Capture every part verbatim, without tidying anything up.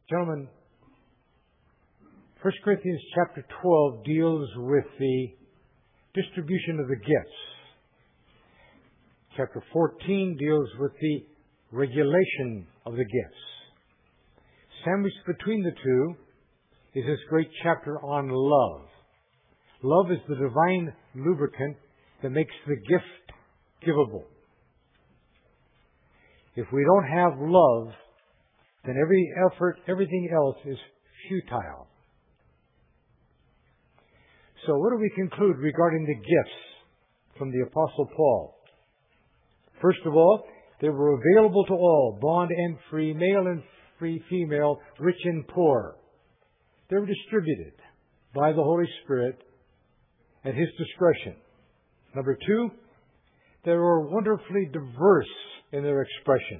Gentlemen, First Corinthians chapter twelve deals with the distribution of the gifts. Chapter fourteen deals with the regulation of the gifts. Sandwiched between the two is this great chapter on love. Love is the divine lubricant that makes the gift givable. If we don't have love, then every effort, everything else is futile. So what do we conclude regarding the gifts from the Apostle Paul? First of all, they were available to all, bond and free, male and free, female, rich and poor. They were distributed by the Holy Spirit at His discretion. Number two, they were wonderfully diverse in their expression.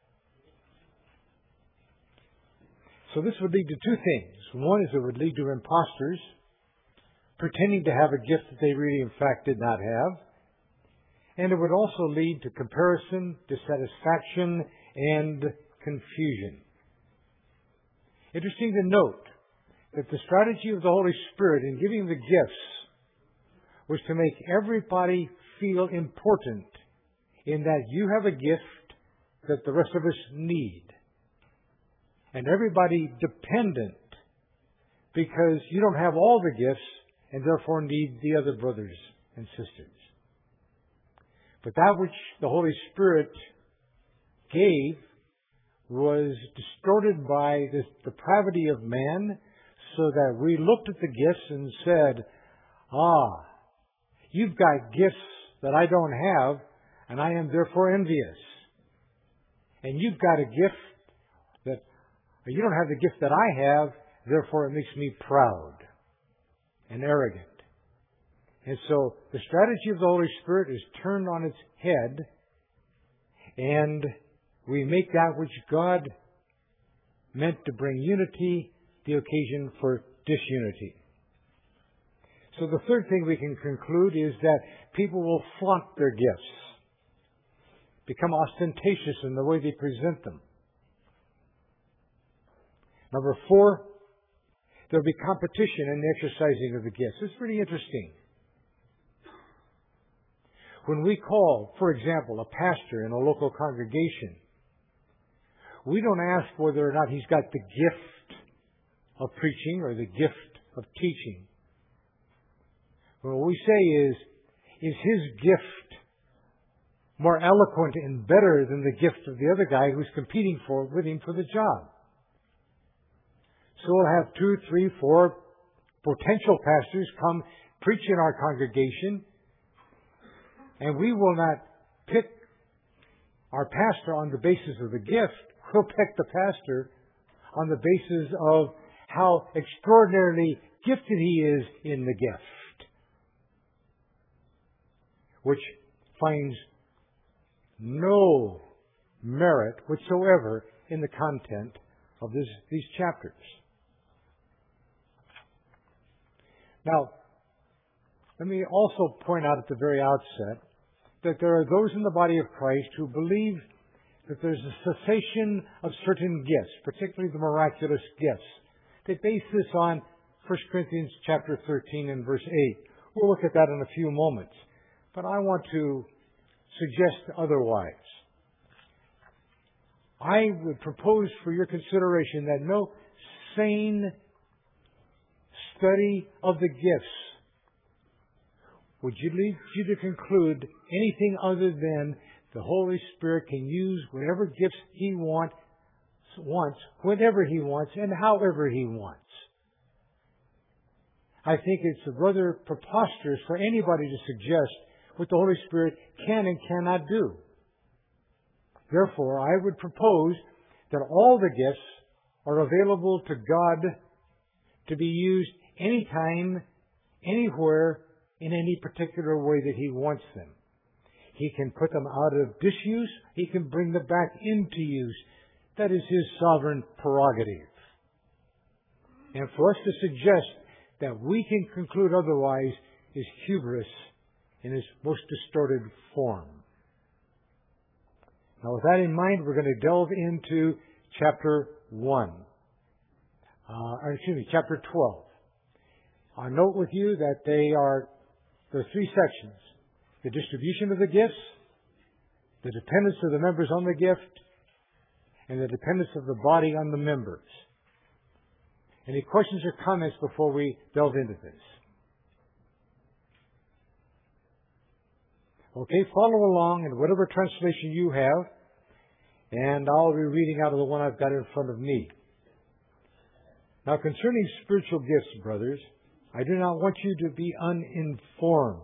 So this would lead to two things. One is it would lead to imposters pretending to have a gift that they really in fact did not have. And it would also lead to comparison, dissatisfaction, and confusion. Interesting to note that the strategy of the Holy Spirit in giving the gifts was to make everybody feel important in that you have a gift that the rest of us need. And everybody dependent because you don't have all the gifts and therefore need the other brothers and sisters. But that which the Holy Spirit gave was distorted by the depravity of man, so that we looked at the gifts and said, ah, you've got gifts that I don't have, and I am therefore envious. And you've got a gift that you don't have the gift that I have, therefore it makes me proud and arrogant. And so the strategy of the Holy Spirit is turned on its head, and we make that which God meant to bring unity the occasion for disunity. So the third thing we can conclude is that people will flaunt their gifts, become ostentatious in the way they present them. Number four, there will be competition in the exercising of the gifts. It's pretty interesting. When we call, for example, a pastor in a local congregation, we don't ask whether or not he's got the gift of preaching or the gift of teaching. What we say is, is his gift more eloquent and better than the gift of the other guy who's competing for with him for the job? So we'll have two, three, four potential pastors come preach in our congregation, and we will not pick our pastor on the basis of the gift. We'll pick the pastor on the basis of how extraordinarily gifted he is in the gift, which finds no merit whatsoever in the content of this, these chapters. Now, let me also point out at the very outset that there are those in the body of Christ who believe that there's a cessation of certain gifts, particularly the miraculous gifts. They base this on First Corinthians chapter thirteen and verse eight. We'll look at that in a few moments. But I want to suggest otherwise. I would propose for your consideration that no sane study of the gifts would you lead you to conclude anything other than the Holy Spirit can use whatever gifts He wants, wants, whenever He wants, and however He wants. I think it's rather preposterous for anybody to suggest what the Holy Spirit can and cannot do. Therefore, I would propose that all the gifts are available to God to be used anytime, anywhere, in any particular way that He wants them. He can put them out of disuse. He can bring them back into use. That is His sovereign prerogative. And for us to suggest that we can conclude otherwise is hubris in its most distorted form. Now, with that in mind, we're going to delve into chapter one. uh, excuse me, chapter twelve. I note with you that they are, there are three sections. The distribution of the gifts, the dependence of the members on the gift, and the dependence of the body on the members. Any questions or comments before we delve into this? Okay, follow along in whatever translation you have, and I'll be reading out of the one I've got in front of me. Now, concerning spiritual gifts, brothers, I do not want you to be uninformed.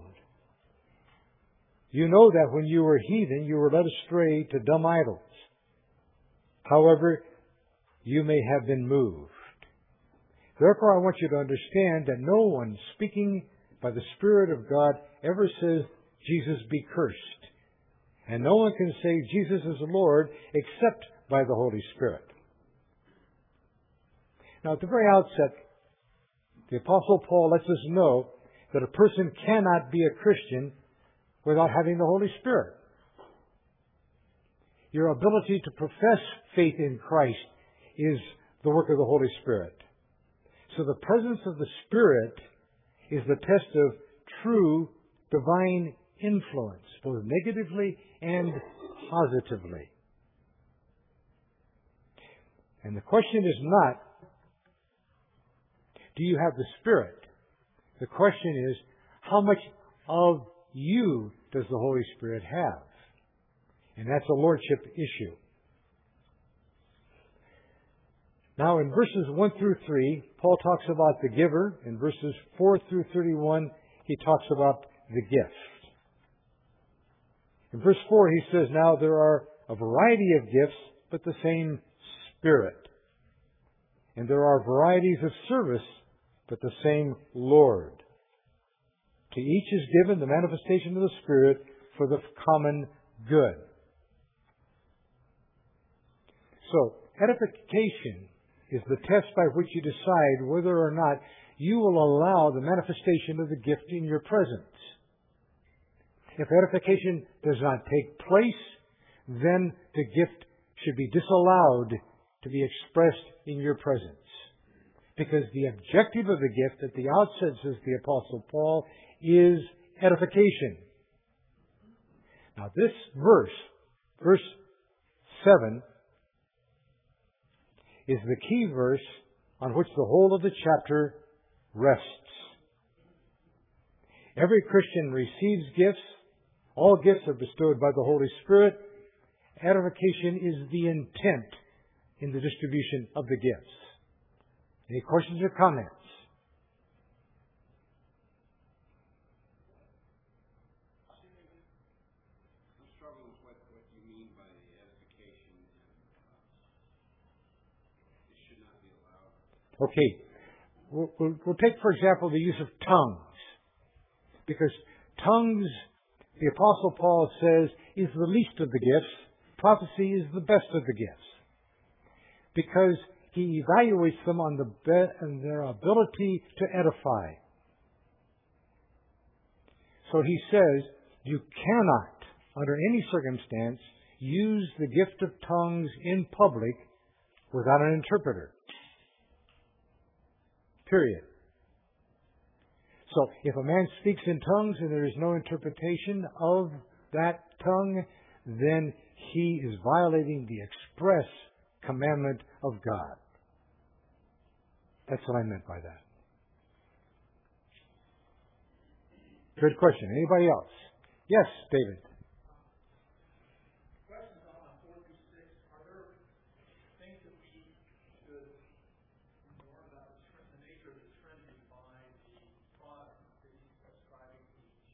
You know that when you were heathen, you were led astray to dumb idols. However, you may have been moved. Therefore, I want you to understand that no one speaking by the Spirit of God ever says, Jesus be cursed. And no one can say Jesus is the Lord except by the Holy Spirit. Now, at the very outset, the Apostle Paul lets us know that a person cannot be a Christian without having the Holy Spirit. Your ability to profess faith in Christ is the work of the Holy Spirit. So the presence of the Spirit is the test of true divine influence, both negatively and positively. And the question is not, do you have the Spirit? The question is, how much of you does the Holy Spirit have? And that's a lordship issue. Now, in verses one through three, Paul talks about the giver. In verses four through thirty-one, he talks about the gift. In verse four, he says, now there are a variety of gifts, but the same Spirit. And there are varieties of service, but the same Lord. To each is given the manifestation of the Spirit for the common good. So, edification is the test by which you decide whether or not you will allow the manifestation of the gift in your presence. If edification does not take place, then the gift should be disallowed to be expressed in your presence. Because the objective of the gift at the outset, says the Apostle Paul, is edification. Now this verse, verse seven, is the key verse on which the whole of the chapter rests. Every Christian receives gifts. All gifts are bestowed by the Holy Spirit. Edification is the intent in the distribution of the gifts. Any questions or comments? I'm struggling with what, what you mean by the edification and uh, it should not be allowed. Okay. We'll, we'll, we'll take, for example, the use of tongues. Because tongues, the Apostle Paul says, is the least of the gifts. Prophecy is the best of the gifts. Because he evaluates them on the be- on their ability to edify. So he says, you cannot, under any circumstance, use the gift of tongues in public without an interpreter. Period. So, if a man speaks in tongues and there is no interpretation of that tongue, then he is violating the express commandment of God. That's what I meant by that. Good question. Anybody else? Yes, David. Questions on four through six. Are there things that we should learn about the nature of the Trinity by the Protestants that he's prescribing each?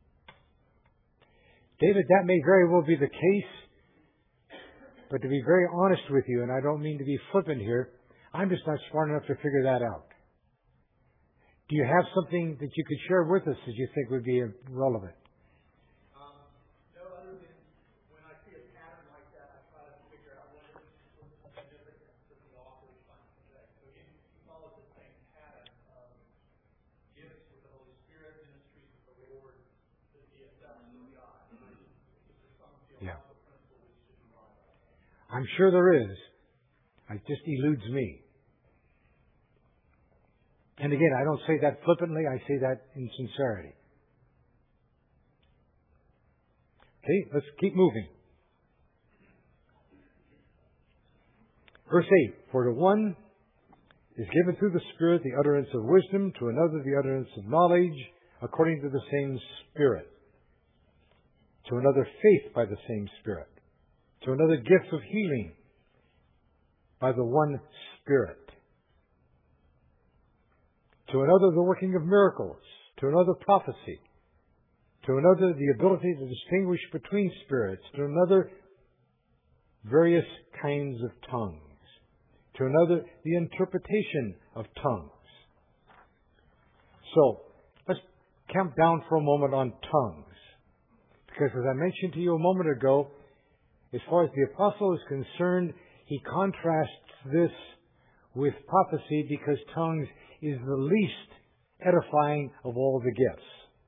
David, that may very well be the case. But to be very honest with you, and I don't mean to be flippant here, I'm just not smart enough to figure that out. Do you have something that you could share with us that you think would be relevant? Um, no, other than when I see a pattern like that, I try to figure out what is the significance that the author is trying to convey. So he, he follows the same pattern of gifts with the Holy Spirit, ministries with the Lord, the D S M of God. Is there some theological principle we should rely on? I'm sure there is. It just eludes me. And again, I don't say that flippantly, I say that in sincerity. Okay, let's keep moving. Verse eight, for to one is given through the Spirit the utterance of wisdom, to another the utterance of knowledge, according to the same Spirit. To another faith by the same Spirit. To another gifts of healing by the one Spirit. To another the working of miracles. To another prophecy. To another the ability to distinguish between spirits. To another various kinds of tongues. To another the interpretation of tongues. So, let's camp down for a moment on tongues. Because as I mentioned to you a moment ago, as far as the apostle is concerned, he contrasts this with prophecy because tongues is the least edifying of all the gifts.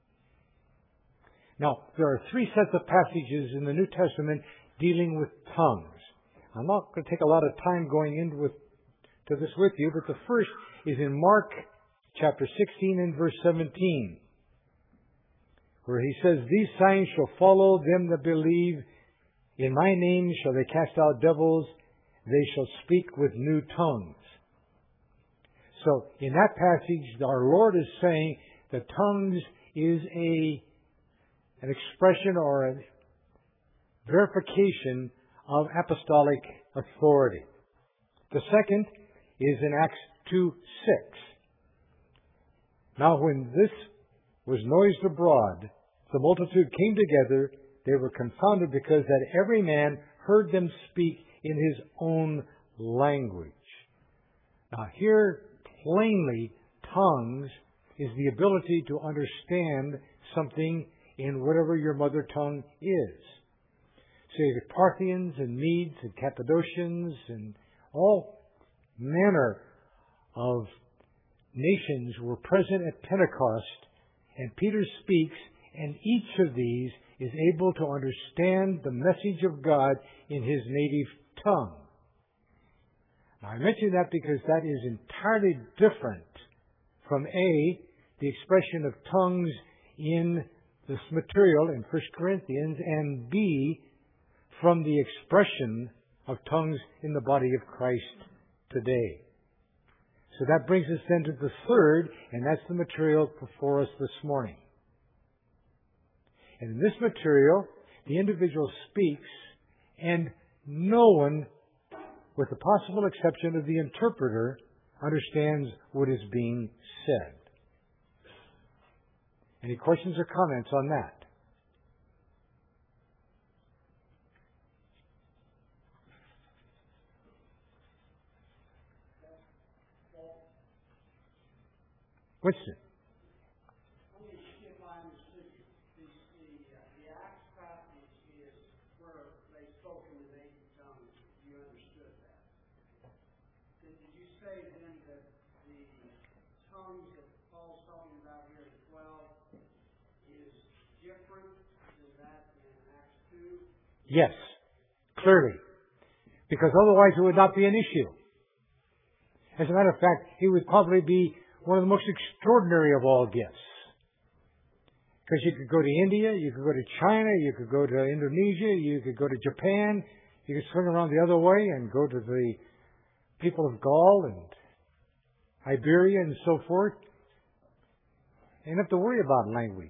Now, there are three sets of passages in the New Testament dealing with tongues. I'm not going to take a lot of time going into with, to this with you, but the first is in Mark chapter sixteen and verse seventeen, where he says, these signs shall follow them that believe. In my name shall they cast out devils. They shall speak with new tongues. So, in that passage, our Lord is saying that tongues is a an expression or a verification of apostolic authority. The second is in Acts two six. Now when this was noised abroad, the multitude came together. They were confounded because that every man heard them speak in his own language. Now here, plainly, tongues is the ability to understand something in whatever your mother tongue is. So the Parthians and Medes and Cappadocians and all manner of nations were present at Pentecost, and Peter speaks, and each of these is able to understand the message of God in his native tongue. Now I mention that because that is entirely different from A, the expression of tongues in this material in First Corinthians, and B, from the expression of tongues in the body of Christ today. So that brings us then to the third, and that's the material before us this morning. And in this material, the individual speaks, and no one, with the possible exception of the interpreter, understands what is being said. Any questions or comments on that? Winston. Let me see if I understood you. The, the, uh, the Acts passage is where they spoke in the native tongue. You understood that. Did, did you say then that the tongues that Paul's talking about here in twelve is different than that in Acts two? Yes, clearly. Because otherwise it would not be an issue. As a matter of fact, it would probably be one of the most extraordinary of all gifts. Because you could go to India, you could go to China, you could go to Indonesia, you could go to Japan, you could swing around the other way and go to the people of Gaul and Iberia and so forth. You don't have to worry about language.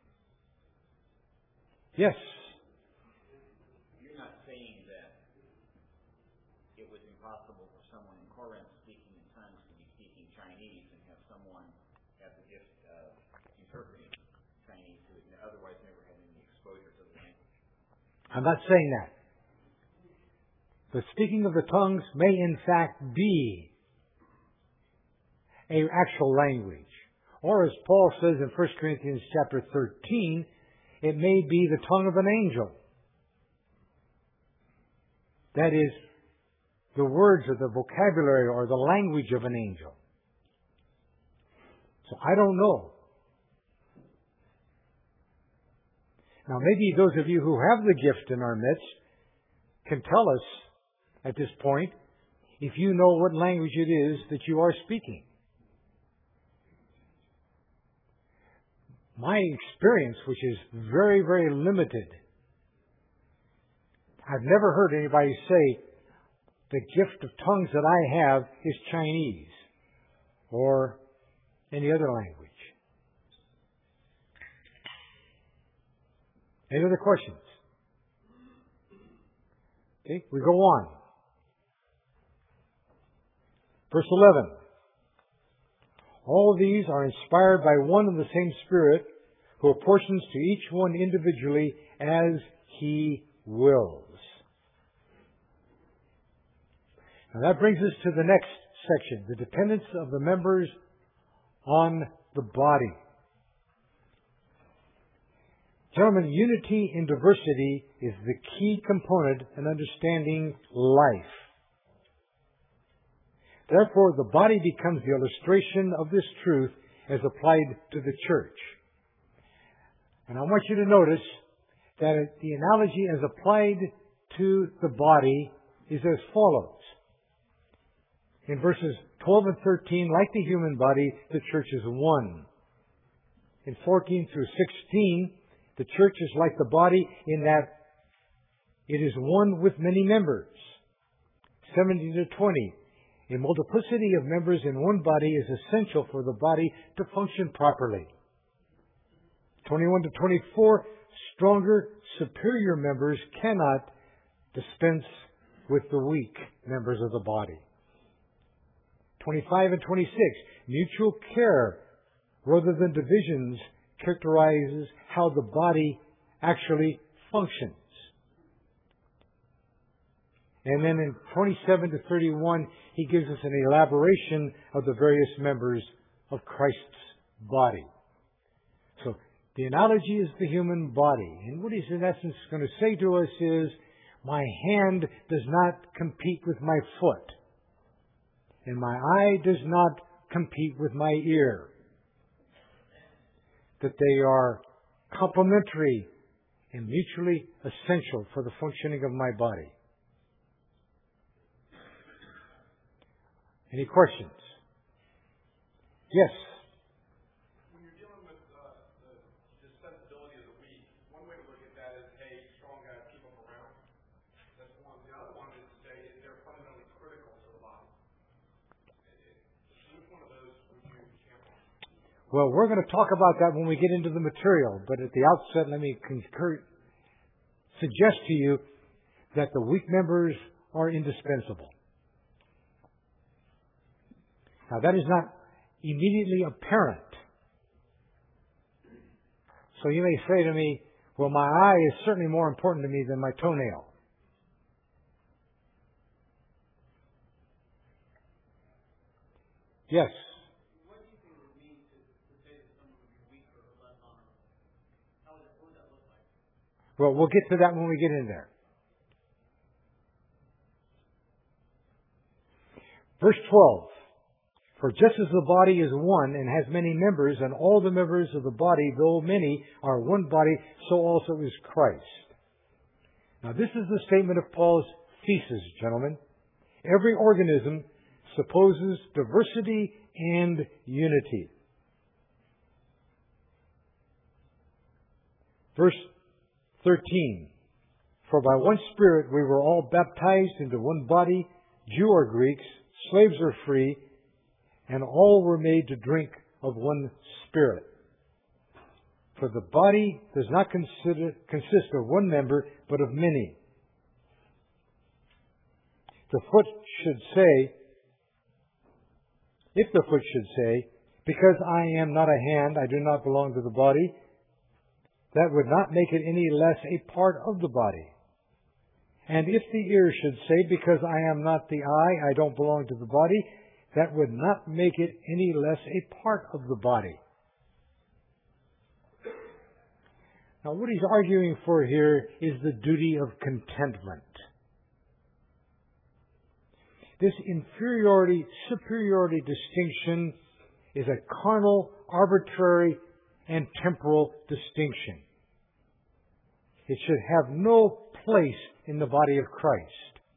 Yes? You're not saying that it was impossible for someone in Corinth speaking in tongues to be speaking Chinese and have someone have the gift of interpreting Chinese who had otherwise never had any exposure to the language. I'm not saying that. The speaking of the tongues may in fact be an actual language. Or as Paul says in First Corinthians chapter thirteen, it may be the tongue of an angel. That is, the words or the vocabulary or the language of an angel. So I don't know. Now maybe those of you who have the gift in our midst can tell us at this point if you know what language it is that you are speaking. my experience, which is very, very limited, I've never heard anybody say the gift of tongues that I have is Chinese or any other language. Any other questions? Okay, we go on. Verse eleven. All of these are inspired by one and the same Spirit, who apportions to each one individually as He wills. Now that brings us to the next section, the dependence of the members on the body. Gentlemen, unity in diversity is the key component in understanding life. Therefore, the body becomes the illustration of this truth as applied to the church. And I want you to notice that the analogy as applied to the body is as follows. In verses twelve and thirteen, like the human body, the church is one. In fourteen through sixteen, the church is like the body in that it is one with many members. seventeen to twenty, a multiplicity of members in one body is essential for the body to function properly. twenty-one to twenty-four, stronger, superior members cannot dispense with the weak members of the body. twenty-five and twenty-six, mutual care rather than divisions characterizes how the body actually functions. And then in twenty-seven to thirty-one, he gives us an elaboration of the various members of Christ's body. So the analogy is the human body. And what he's in essence going to say to us is, my hand does not compete with my foot. And my eye does not compete with my ear. That they are complementary and mutually essential for the functioning of my body. Any questions? Yes. When you're dealing with uh, the dispensability of the weak, one way to look at that is, hey, strong guys keep them around. That's one. The other one is to say they're fundamentally critical to the body. Which one of those would you camp on? Well, we're going to talk about that when we get into the material, but at the outset, let me concur, suggest to you that the weak members are indispensable. Now, that is not immediately apparent. So you may say to me, well, my eye is certainly more important to me than my toenail. Yes? What do you think it would mean to, to say that someone would be weaker or less honorable? How would, what would that look like? Well, we'll get to that when we get in there. Verse twelve. For just as the body is one and has many members, and all the members of the body, though many, are one body, so also is Christ. Now, this is the statement of Paul's thesis, gentlemen. Every organism supposes diversity and unity. Verse thirteen. For by one Spirit we were all baptized into one body, Jew or Greeks, slaves or free, and all were made to drink of one Spirit. For the body does not consider, consist of one member, but of many. The foot should say, if the foot should say, because I am not a hand, I do not belong to the body, that would not make it any less a part of the body. And if the ear should say, because I am not the eye, I don't belong to the body, that would not make it any less a part of the body. Now, what he's arguing for here is the duty of contentment. This inferiority, superiority distinction is a carnal, arbitrary, and temporal distinction. It should have no place in the body of Christ.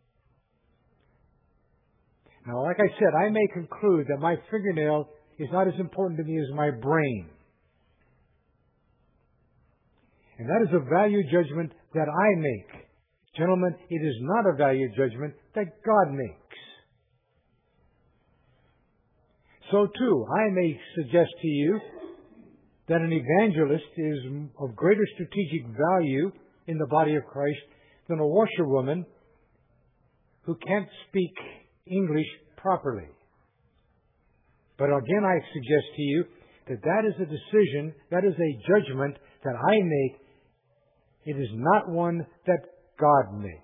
Now, like I said, I may conclude that my fingernail is not as important to me as my brain. And that is a value judgment that I make. Gentlemen, it is not a value judgment that God makes. So too, I may suggest to you that an evangelist is of greater strategic value in the body of Christ than a washerwoman who can't speak English properly. But again, I suggest to you that that is a decision, that is a judgment that I make. It is not one that God makes.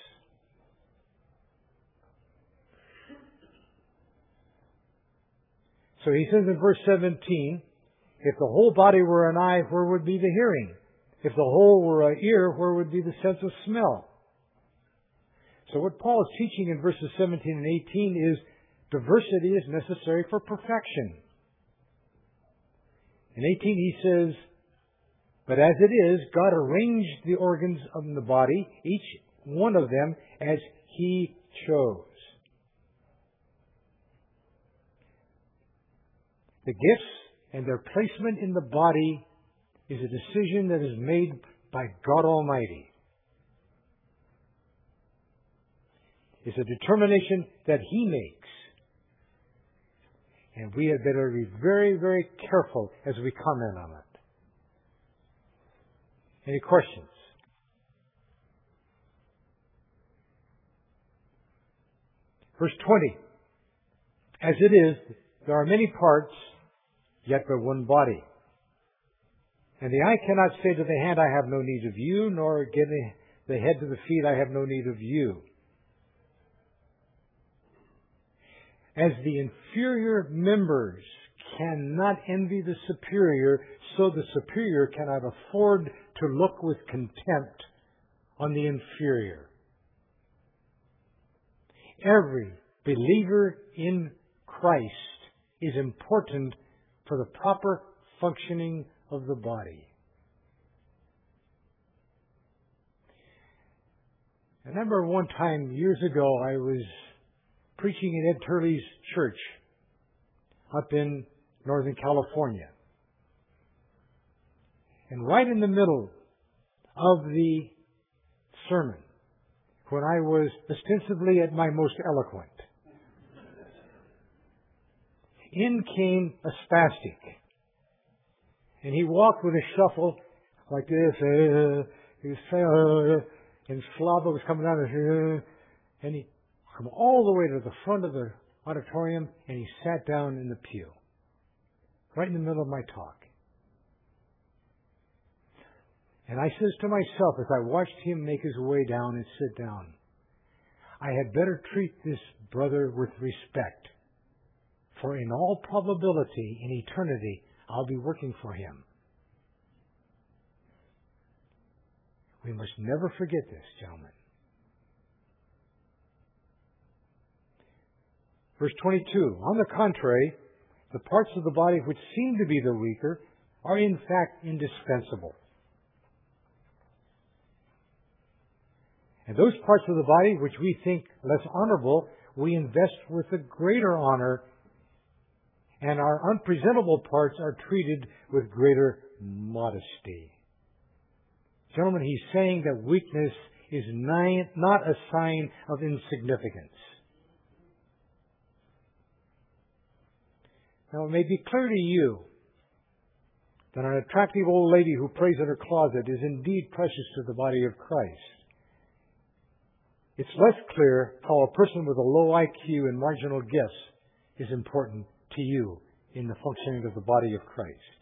So he says in verse seventeen, if the whole body were an eye, where would be the hearing? If the whole were an ear, where would be the sense of smell? So what Paul is teaching in verses seventeen and eighteen is diversity is necessary for perfection. In eighteen he says, but as it is, God arranged the organs of the body, each one of them as He chose. The gifts and their placement in the body is a decision that is made by God Almighty. It's a determination that He makes. And we had better be very, very careful as we comment on it. Any questions? Verse twenty. As it is, there are many parts, yet but one body. And the eye cannot say to the hand, I have no need of you, nor give the head to the feet, I have no need of you. As the inferior members cannot envy the superior, so the superior cannot afford to look with contempt on the inferior. Every believer in Christ is important for the proper functioning of the body. I remember one time years ago I was preaching in Ed Turley's church up in Northern California. And right in the middle of the sermon, when I was ostensibly at my most eloquent, in came a spastic. And he walked with a shuffle like this. Uh, he was, uh, and Slava was coming down. Uh, and he came all the way to the front of the auditorium and he sat down in the pew. Right in the middle of my talk. And I says to myself as I watched him make his way down and sit down, I had better treat this brother with respect. For in all probability, in eternity, I'll be working for him. We must never forget this, gentlemen. Verse twenty-two, on the contrary, the parts of the body which seem to be the weaker are in fact indispensable. And those parts of the body which we think less honorable, we invest with a greater honor, and our unpresentable parts are treated with greater modesty. Gentlemen, he's saying that weakness is not a sign of insignificance. Now, it may be clear to you that an attractive old lady who prays in her closet is indeed precious to the body of Christ. It's less clear how a person with a low I Q and marginal gifts is important to you in the functioning of the body of Christ.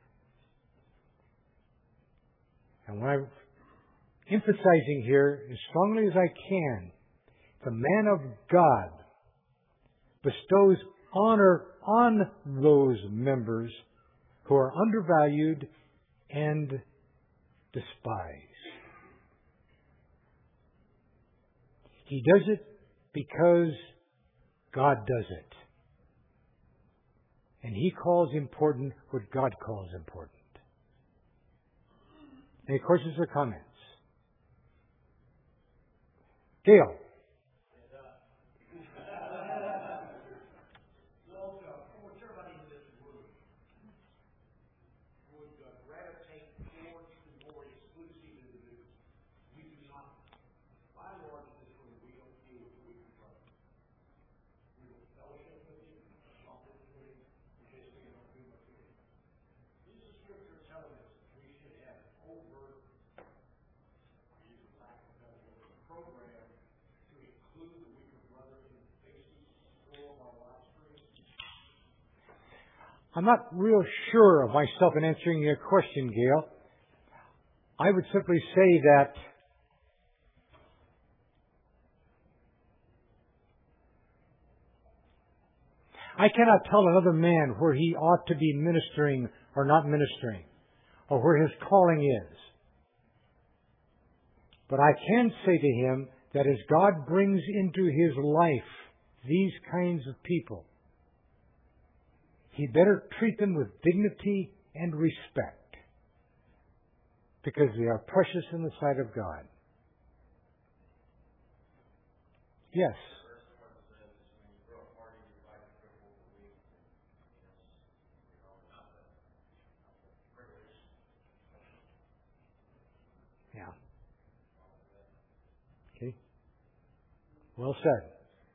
And what I'm emphasizing here, as strongly as I can, the man of God bestows honor on those members who are undervalued and despised. He does it because God does it. And He calls important what God calls important. Any questions or comments? Gail. Gravitate towards the glorious I'm not real sure of myself in answering your question, Gail. I would simply say that I cannot tell another man where he ought to be ministering or not ministering, or where his calling is. But I can say to him that as God brings into his life these kinds of people, he better treat them with dignity and respect, because they are precious in the sight of God. Yes. Yeah. Okay. Well said.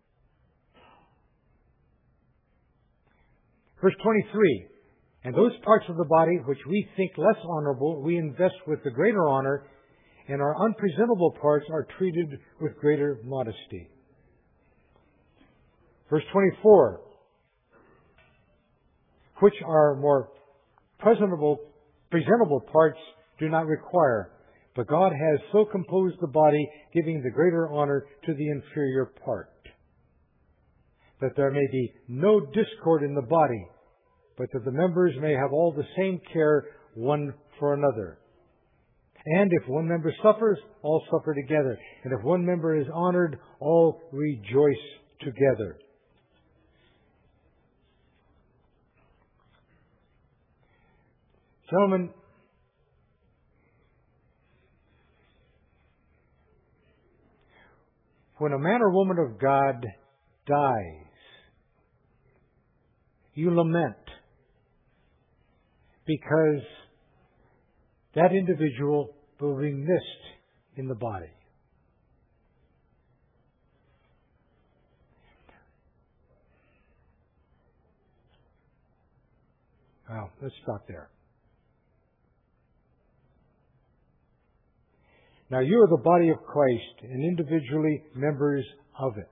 Verse twenty-three, and those parts of the body which we think less honorable, we invest with the greater honor, and our unpresentable parts are treated with greater modesty. Verse twenty-four, which our more presentable, presentable parts do not require, but God has so composed the body, giving the greater honor to the inferior part, that there may be no discord in the body, but that the members may have all the same care one for another. And if one member suffers, all suffer together. And if one member is honored, all rejoice together. Gentlemen, when a man or woman of God dies, you lament, because that individual will be missed in the body. Well, let's stop there. Now, you are the body of Christ and individually members of it.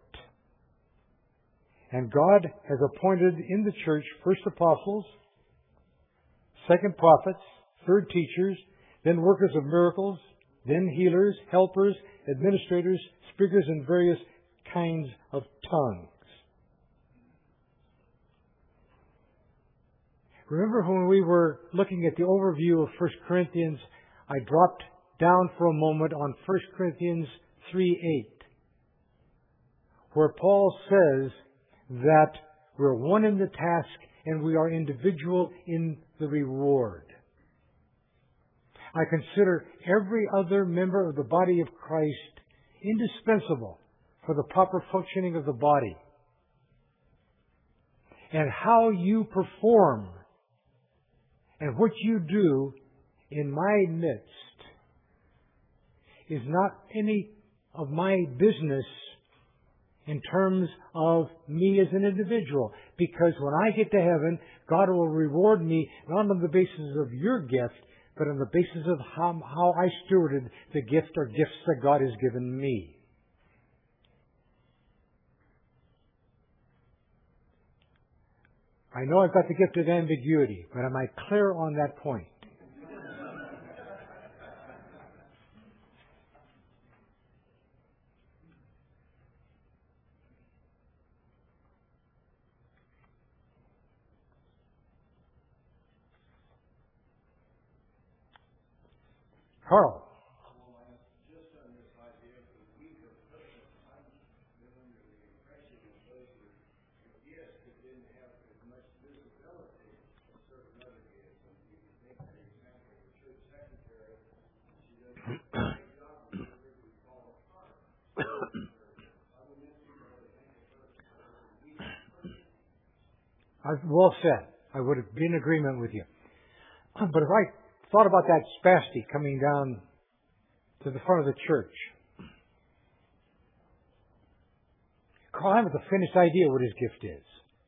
And God has appointed in the church first apostles, second prophets, third teachers, then workers of miracles, then healers, helpers, administrators, speakers in various kinds of tongues. Remember when we were looking at the overview of First Corinthians, I dropped down for a moment on First Corinthians three eight, where Paul says that we're one in the task and we are individual in the reward. I consider every other member of the body of Christ indispensable for the proper functioning of the body. And how you perform and what you do in my midst is not any of my business in terms of me as an individual. Because when I get to heaven, God will reward me not on the basis of your gift, but on the basis of how, how I stewarded the gift or gifts that God has given me. I know I've got the gift of ambiguity, but am I clear on that point? Carl. Just on this idea of the weaker person, I've been under the impression that those were gifts that didn't have as much visibility as certain other gifts. And you can take, for example, the church secretary, she does a great job with whatever we call a part. I would necessarily think of her as a weaker person. I've well said. I would have been in agreement with you. But if I thought about that spastic coming down to the front of the church, Carl, I have the finished idea what his gift is.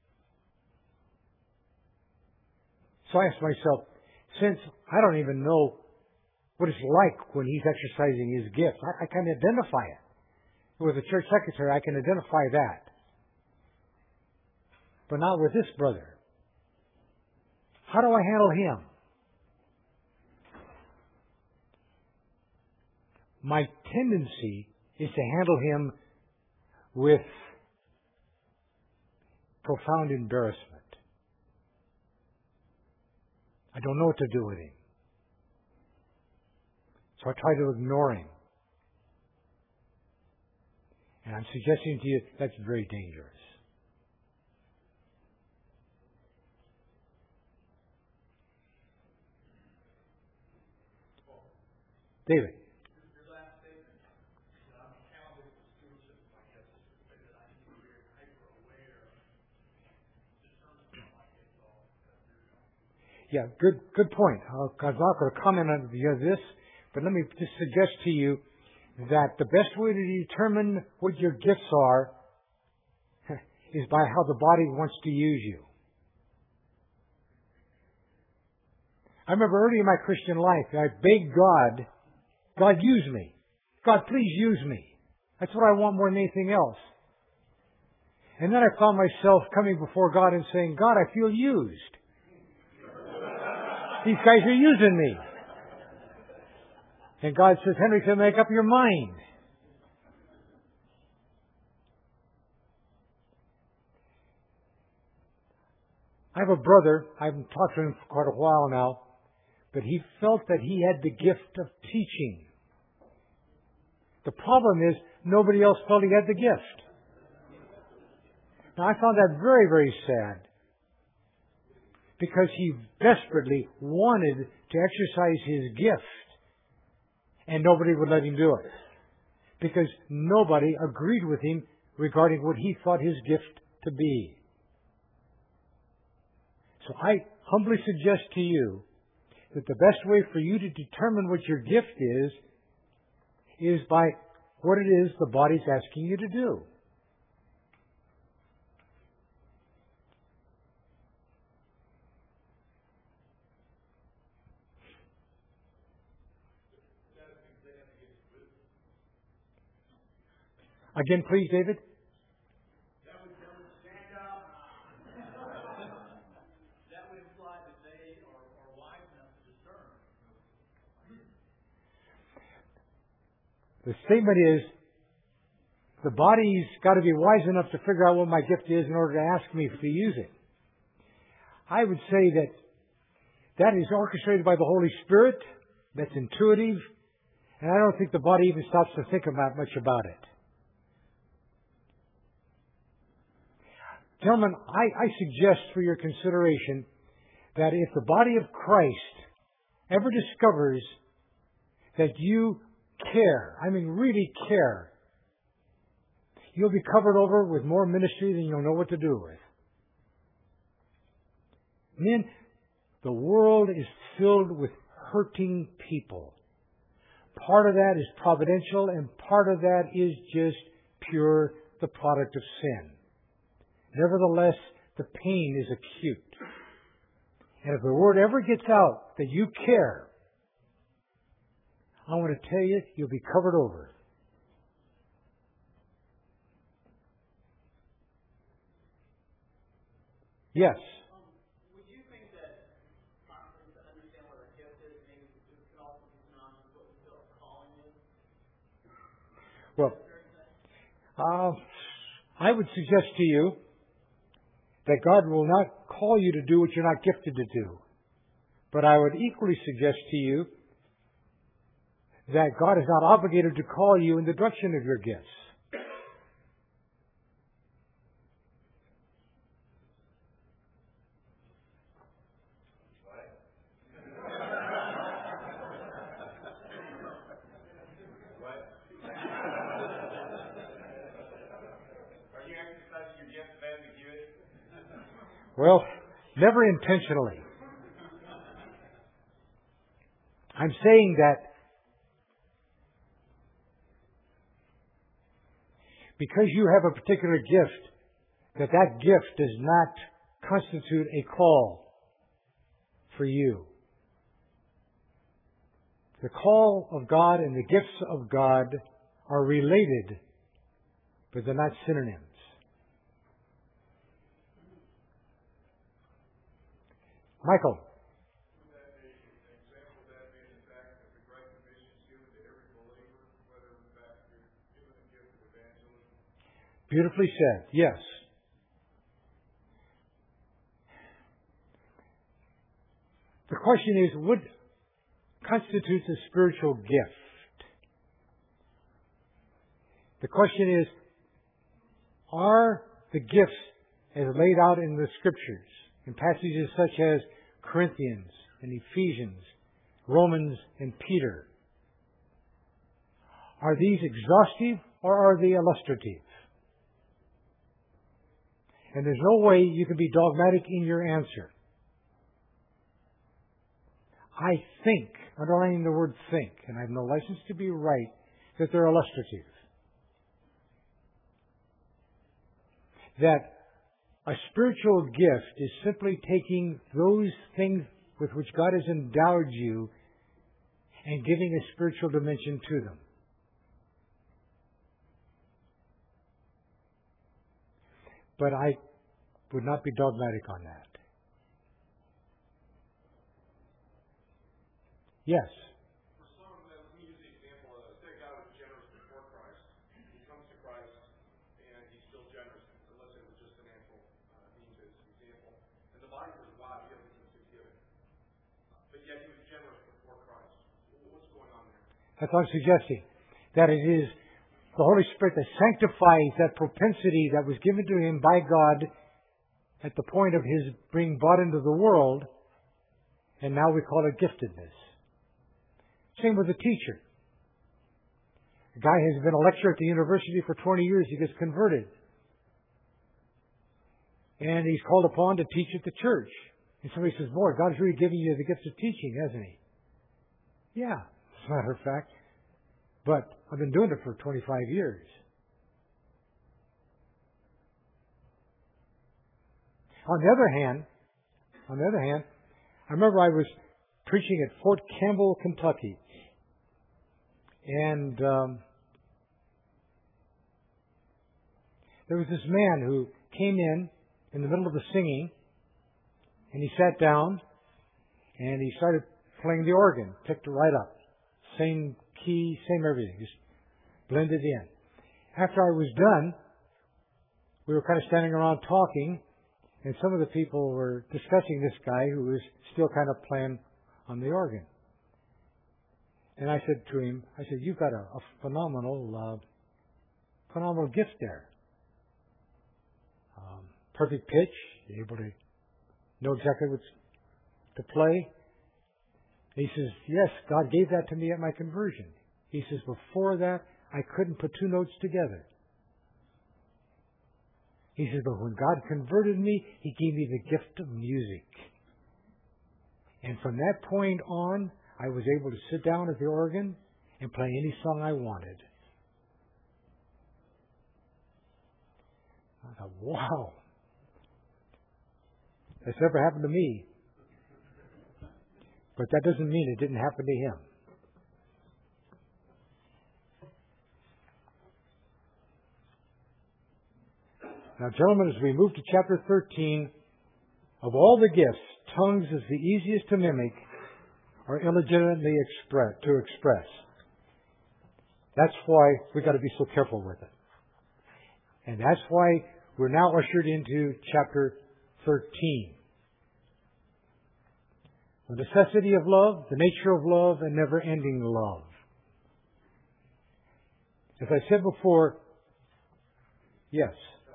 So I asked myself, since I don't even know what it's like when he's exercising his gift, I, I can identify it. With a church secretary, I can identify that. But not with this brother. How do I handle him? My tendency is to handle him with profound embarrassment. I don't know what to do with him. So I try to ignore him. And I'm suggesting to you that's very dangerous. David. Your last statement, that I'm accountable for stewardship, I guess, is that I need to be very hyper aware in terms of my gifts all that you're doing. Yeah, good good point. I'll, I'm not going to comment on this, but let me just suggest to you that the best way to determine what your gifts are is by how the body wants to use you. I remember early in my Christian life, I begged God, God, use me. God, please use me. That's what I want more than anything else. And then I found myself coming before God and saying, God, I feel used. These guys are using me. And God says, Henry, to make up your mind. I have a brother. I haven't talked to him for quite a while now. But he felt that he had the gift of teaching. The problem is, nobody else felt he had the gift. Now, I found that very, very sad. Because he desperately wanted to exercise his gift. And nobody would let him do it. Because nobody agreed with him regarding what he thought his gift to be. So I humbly suggest to you that the best way for you to determine what your gift is, is by what it is the body's asking you to do. Again, please, David. That would tell them to stand up. That would imply that they are, are wise enough to discern. The statement is, the body's got to be wise enough to figure out what my gift is in order to ask me to use it. I would say that that is orchestrated by the Holy Spirit. That's intuitive. And I don't think the body even stops to think about much about it. Gentlemen, I, I suggest for your consideration that if the body of Christ ever discovers that you care, I mean really care, you'll be covered over with more ministry than you'll know what to do with. Men, the world is filled with hurting people. Part of that is providential, and part of that is just pure, the product of sin. Nevertheless, the pain is acute. And if the word ever gets out that you care, I want to tell you, you'll be covered over. Yes. Um, would you think that, honestly, to understand what a gift is, maybe it could also be synonymous with what we feel a calling is? Well, uh, I would suggest to you that God will not call you to do what you're not gifted to do. But I would equally suggest to you that God is not obligated to call you in the direction of your gifts. Well, never intentionally. I'm saying that because you have a particular gift, that that gift does not constitute a call for you. The call of God and the gifts of God are related, but they're not synonyms. Michael. Beautifully said. Yes. The question is, what constitutes a spiritual gift? The question is, are the gifts as laid out in the Scriptures, in passages such as Corinthians and Ephesians, Romans and Peter, are these exhaustive or are they illustrative? And there's no way you can be dogmatic in your answer. I think, underlining the word think, and I have no license to be right, that they're illustrative. That a spiritual gift is simply taking those things with which God has endowed you and giving a spiritual dimension to them. But I would not be dogmatic on that. Yes. For some of them, let me use the example of, say, a guy was generous before Christ. He comes to Christ, and he's still generous. So let's say it was just financial uh, means as an example. And the Bible says, wow, he doesn't seem to give it. But yet he was generous before Christ. What's going on there? That's what I'm suggesting. That it is the Holy Spirit that sanctifies that propensity that was given to him by God at the point of his being brought into the world, and now we call it giftedness. Same with a teacher. A guy has been a lecturer at the university for twenty years, he gets converted. And he's called upon to teach at the church. And somebody says, boy, God's really giving you the gift of teaching, hasn't he? Yeah, as a matter of fact. But I've been doing it for twenty-five years. On the other hand, on the other hand, I remember I was preaching at Fort Campbell, Kentucky. And um, there was this man who came in in the middle of the singing, and he sat down, and he started playing the organ, picked it right up. Same key, same everything, just blended in. After I was done, we were kind of standing around talking, and some of the people were discussing this guy who was still kind of playing on the organ. And I said to him, I said, you've got a, a phenomenal, uh, phenomenal gift there. Um, perfect pitch, you're able to know exactly what's to play. He says, yes, God gave that to me at my conversion. He says, before that, I couldn't put two notes together. He says, but when God converted me, He gave me the gift of music. And from that point on, I was able to sit down at the organ and play any song I wanted. I thought, wow. That's never happened to me. But that doesn't mean it didn't happen to him. Now, gentlemen, as we move to chapter thirteen, of all the gifts, tongues is the easiest to mimic or illegitimately express, to express. That's why we've got to be so careful with it. And that's why we're now ushered into chapter thirteen. The necessity of love, the nature of love, and never-ending love. As I said before, yes.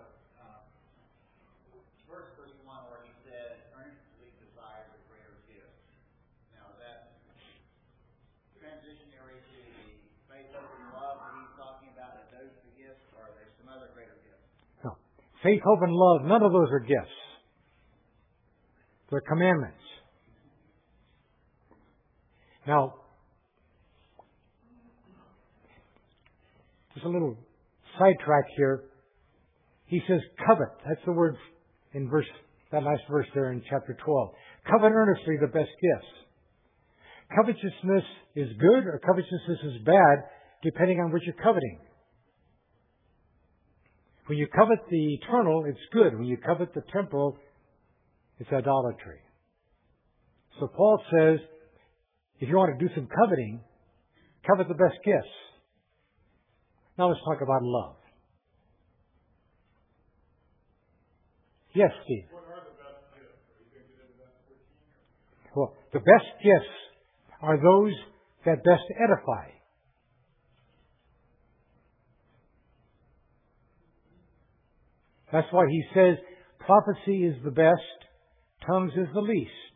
Verse thirty-one, where he said, earnestly desire the greater gifts. Now, that transitionary to the faith, hope, and love that he's talking about, are those the gifts, or are there some other greater gifts? No. Faith, hope, and love, none of those are gifts. They're commandments. Now, just a little sidetrack here. He says, covet. That's the word in verse, that last verse there in chapter twelve. Covet earnestly the best gifts. Covetousness is good or covetousness is bad, depending on what you're coveting. When you covet the eternal, it's good. When you covet the temporal, it's idolatry. So Paul says, if you want to do some coveting, covet the best gifts. Now let's talk about love. Yes, Steve. What are the best gifts? Are you going to get into that fourteen? Well, the best gifts are those that best edify. That's why he says prophecy is the best, tongues is the least.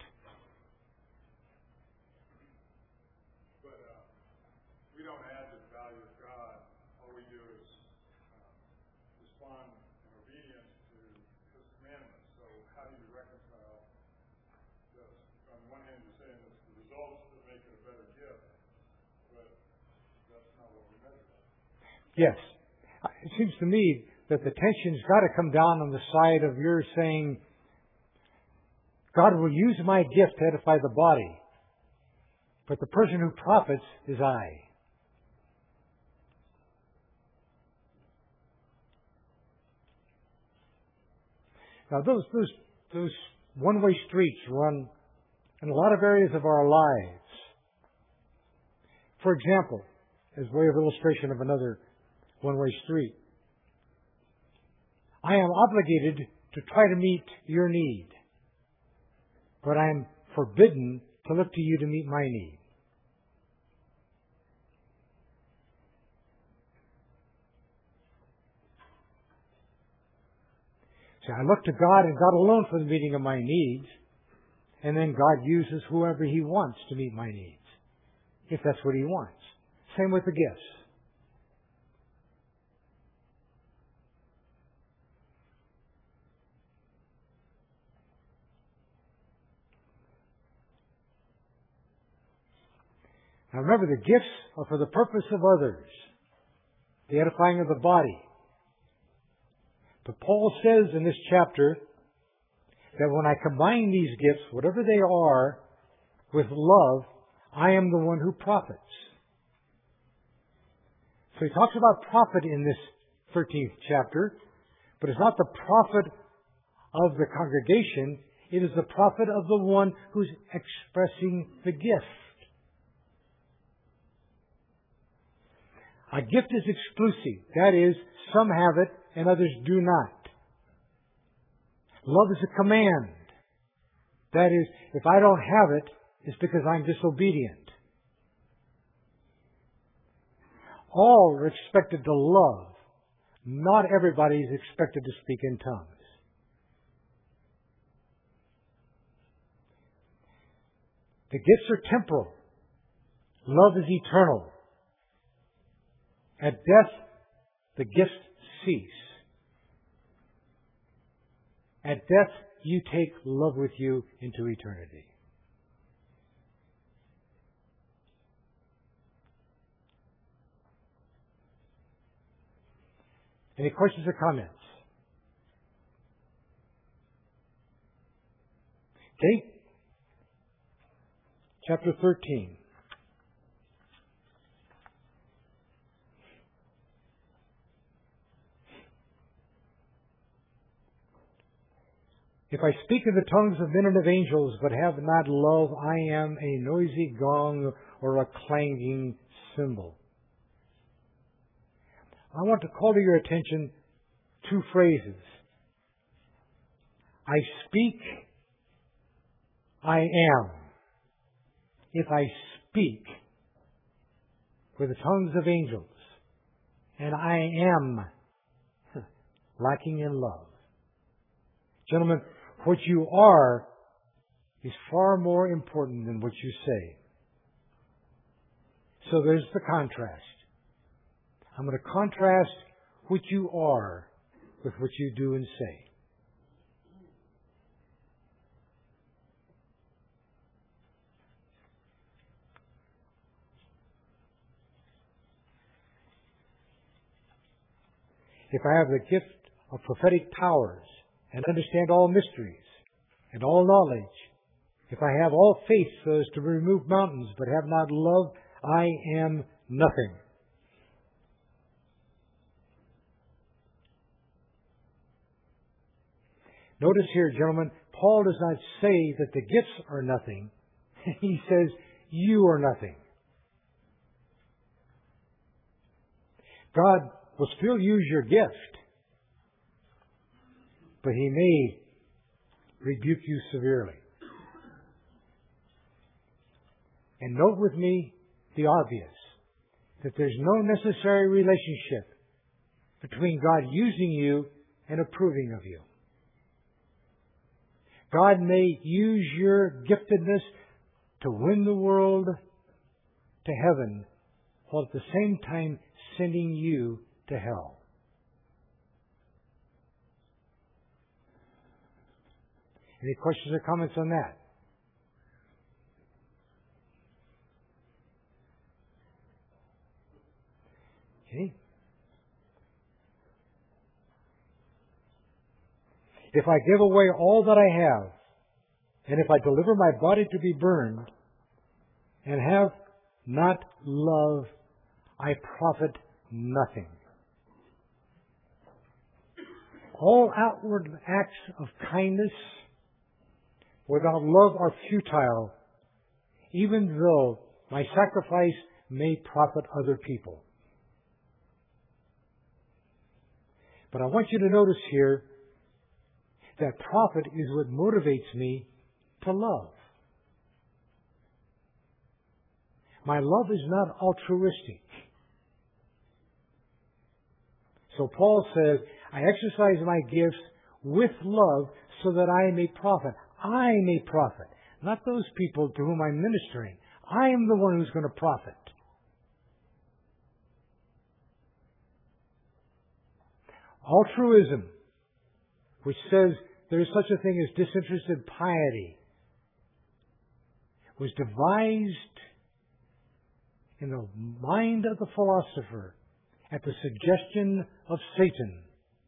But uh, we don't add to the value of God. All we do is um, respond in obedience to His commandments. So how do you reconcile this? On the one hand, you're saying it's the results that make it a better gift, but that's not what we measure. Yes. It seems to me that the tension's got to come down on the side of your saying, God will use my gift to edify the body, but the person who profits is I. Now those those those one-way streets run in a lot of areas of our lives. For example, as way of illustration of another one-way street, I am obligated to try to meet your need, but I am forbidden to look to you to meet my need. See, I look to God and God alone for the meeting of my needs, and then God uses whoever He wants to meet my needs, if that's what He wants. Same with the gifts. Now remember, the gifts are for the purpose of others, the edifying of the body. But Paul says in this chapter that when I combine these gifts, whatever they are, with love, I am the one who profits. So he talks about profit in this thirteenth chapter, but it's not the profit of the congregation, it is the profit of the one who's expressing the gift. A gift is exclusive. That is, some have it and others do not. Love is a command. That is, if I don't have it, it's because I'm disobedient. All are expected to love. Not everybody is expected to speak in tongues. The gifts are temporal. Love is eternal. At death, the gifts cease. At death, you take love with you into eternity. Any questions or comments? Okay. Chapter thirteen. If I speak in the tongues of men and of angels, but have not love, I am a noisy gong or a clanging cymbal. I want to call to your attention two phrases. I speak, I am. If I speak with the tongues of angels, and I am lacking in love. Gentlemen, what you are is far more important than what you say. So there's the contrast. I'm going to contrast what you are with what you do and say. If I have the gift of prophetic powers and understand all mysteries and all knowledge, if I have all faith so as to remove mountains but have not love, I am nothing. Notice here, gentlemen, Paul does not say that the gifts are nothing. He says, you are nothing. God will still use your gift, but He may rebuke you severely. And note with me the obvious, that there's no necessary relationship between God using you and approving of you. God may use your giftedness to win the world to heaven, while at the same time sending you to hell. Any questions or comments on that? Okay. If I give away all that I have, and if I deliver my body to be burned, and have not love, I profit nothing. All outward acts of kindness without love are futile, even though my sacrifice may profit other people. But I want you to notice here that profit is what motivates me to love. My love is not altruistic. So Paul says, I exercise my gifts with love so that I may profit. I may profit. Not those people to whom I'm ministering. I am the one who's going to profit. Altruism, which says there is such a thing as disinterested piety, was devised in the mind of the philosopher at the suggestion of Satan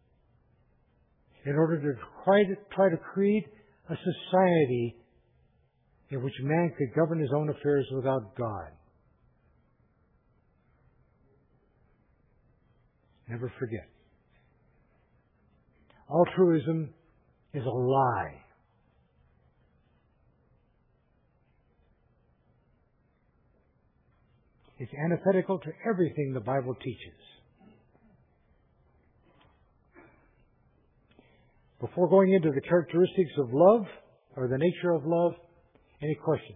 in order to try to, try to create a society in which man could govern his own affairs without God. Never forget. Altruism is a lie. It's antithetical to everything the Bible teaches. Before going into the characteristics of love, or the nature of love, any questions?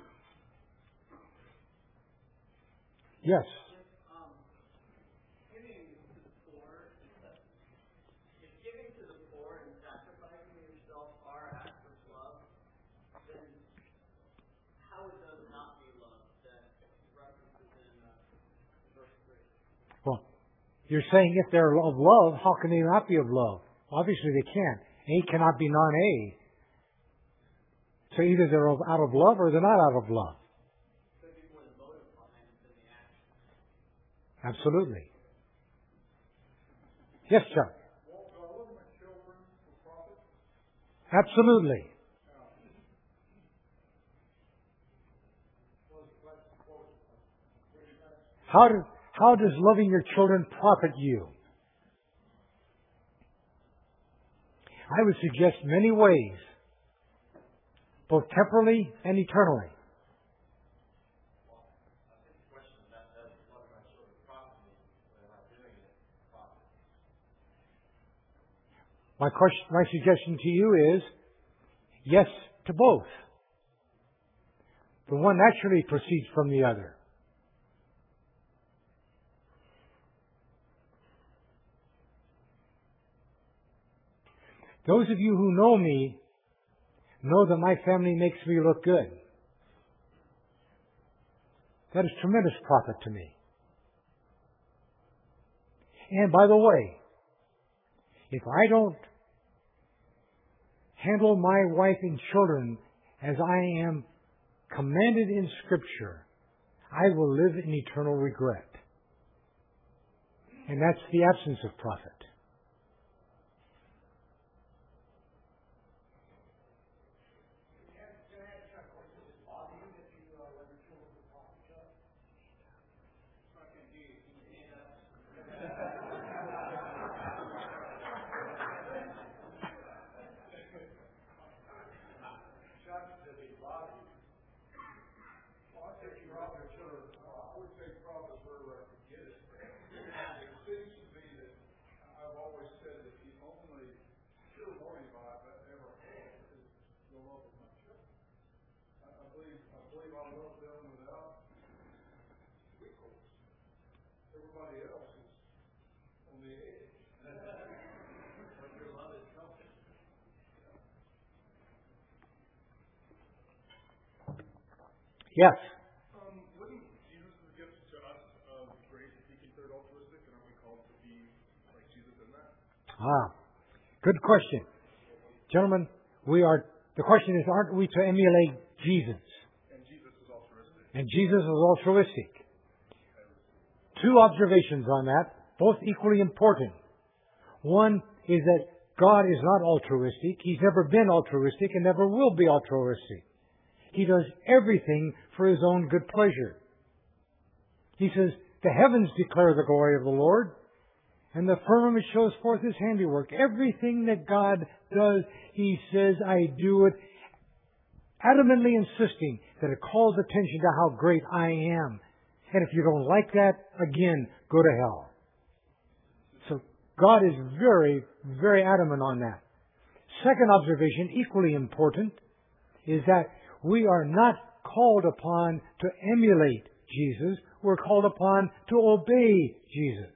Yes. Um, giving to the poor, if giving to the poor and sacrificing yourself are acts of love, then how would those not be love that references in uh, verse three? Well, you're saying if they're of love, how can they not be of love? Obviously they can't. A cannot be non-A. So either they're out of love or they're not out of love. Could be more the motive behind it than the action. Absolutely. Yes, Chuck. Well, do I love my children for profit? Absolutely. How does, how does loving your children profit you? I would suggest many ways, both temporally and eternally. My question, my suggestion to you is, yes to both. The one naturally proceeds from the other. Those of you who know me know that my family makes me look good. That is tremendous profit to me. And by the way, if I don't handle my wife and children as I am commanded in Scripture, I will live in eternal regret. And that's the absence of profit. I would say profit wherever I could get it. It seems to me that I everybody else is on the edge. But your love is comforting. Yes. Um, wouldn't Jesus' gift to us of grace be considered altruistic, and aren't we called to be like Jesus in that? Ah, good question. Gentlemen, we are, the question is, aren't we to emulate Jesus? And Jesus is altruistic. And Jesus is altruistic. Two observations on that, both equally important. One is that God is not altruistic. He's never been altruistic and never will be altruistic. He does everything for His own good pleasure. He says, the heavens declare the glory of the Lord, and the firmament shows forth His handiwork. Everything that God does, He says, I do it, adamantly insisting that it calls attention to how great I am. And if you don't like that, again, go to hell. So God is very, very adamant on that. Second observation, equally important, is that we are not called upon to emulate Jesus. We're called upon to obey Jesus.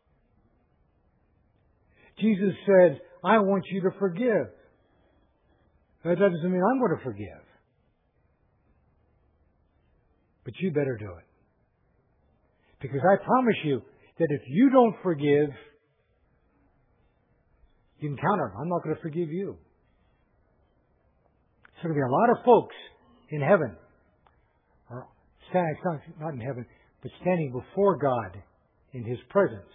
Jesus said, I want you to forgive. That doesn't mean I'm going to forgive. But you better do it. Because I promise you that if you don't forgive, you can count on it. I'm not going to forgive you. There's going to be a lot of folks in heaven, or standing, not in heaven, but standing before God in His presence.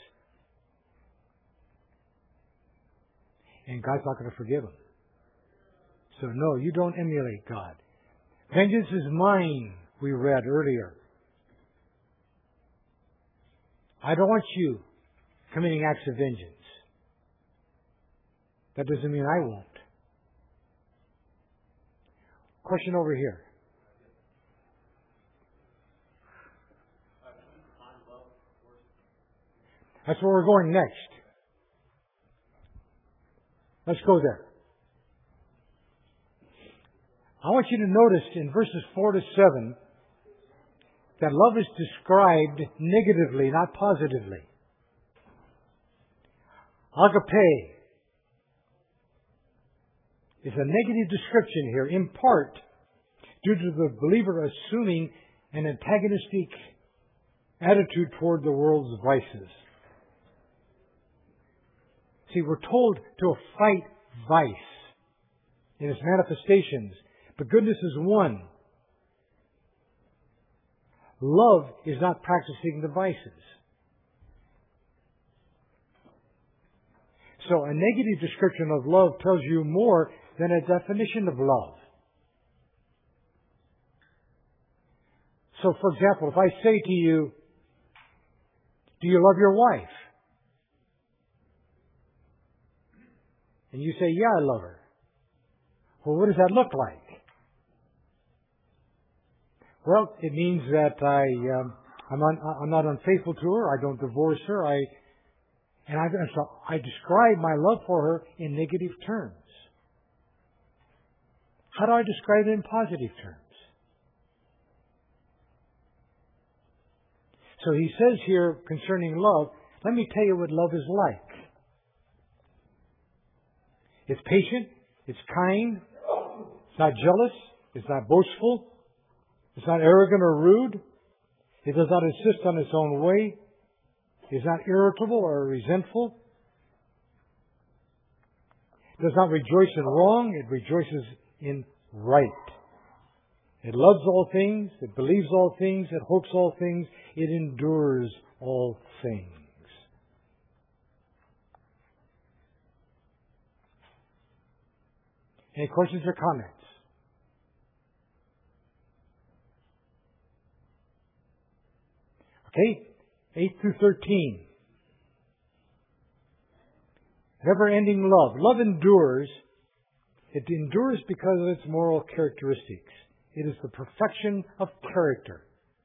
And God's not going to forgive them. So no, you don't emulate God. Vengeance is mine, we read earlier. I don't want you committing acts of vengeance. That doesn't mean I won't. Question over here. That's where we're going next. Let's go there. I want you to notice in verses four to seven that love is described negatively, not positively. Agape is a negative description here, in part due to the believer assuming an antagonistic attitude toward the world's vices. See, we're told to fight vice in its manifestations, but goodness is one. Love is not practicing the vices. So a negative description of love tells you more than a definition of love. So, for example, if I say to you, do you love your wife? And you say, yeah, I love her. Well, what does that look like? Well, it means that I, um, I'm, un, I'm not unfaithful to her. I don't divorce her. I, and I, so I describe my love for her in negative terms. How do I describe it in positive terms? So he says here concerning love, let me tell you what love is like. It's patient. It's kind. It's not jealous. It's not boastful. It's not arrogant or rude. It does not insist on its own way. It's not irritable or resentful. It does not rejoice in wrong. It rejoices in right. It loves all things. It believes all things. It hopes all things. It endures all things. Any questions or comments? Okay, eight through thirteen. Never-ending love. Love endures. It endures because of its moral characteristics. It is the perfection of character.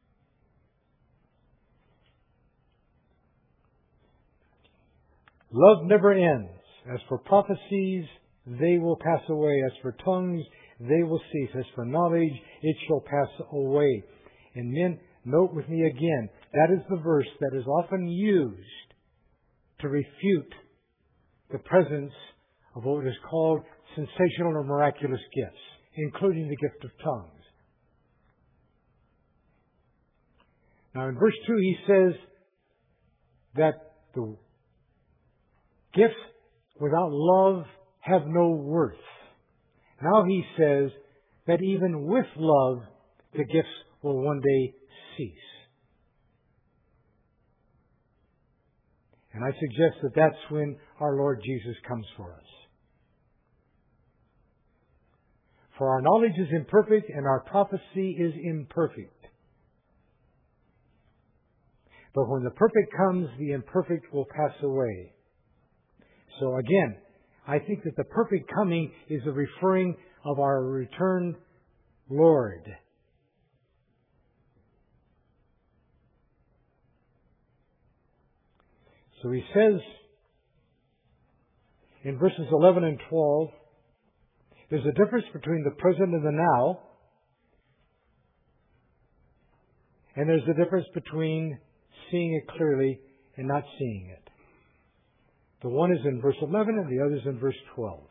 Love never ends. As for prophecies, they will pass away. As for tongues, they will cease. As for knowledge, it shall pass away. And men, Note with me again, that is the verse that is often used to refute the presence of what is called sensational or miraculous gifts, including the gift of tongues. Now in verse two he says that the gifts without love have no worth. Now he says that even with love, the gifts will one day cease. And I suggest that that's when our Lord Jesus comes for us. For our knowledge is imperfect and our prophecy is imperfect. But when the perfect comes, the imperfect will pass away. So again, I think that the perfect coming is the referring of our returned Lord. So he says in verses eleven and twelve, there's a difference between the present and the now, and there's a difference between seeing it clearly and not seeing it. The one is in verse eleven and the other is in verse twelve.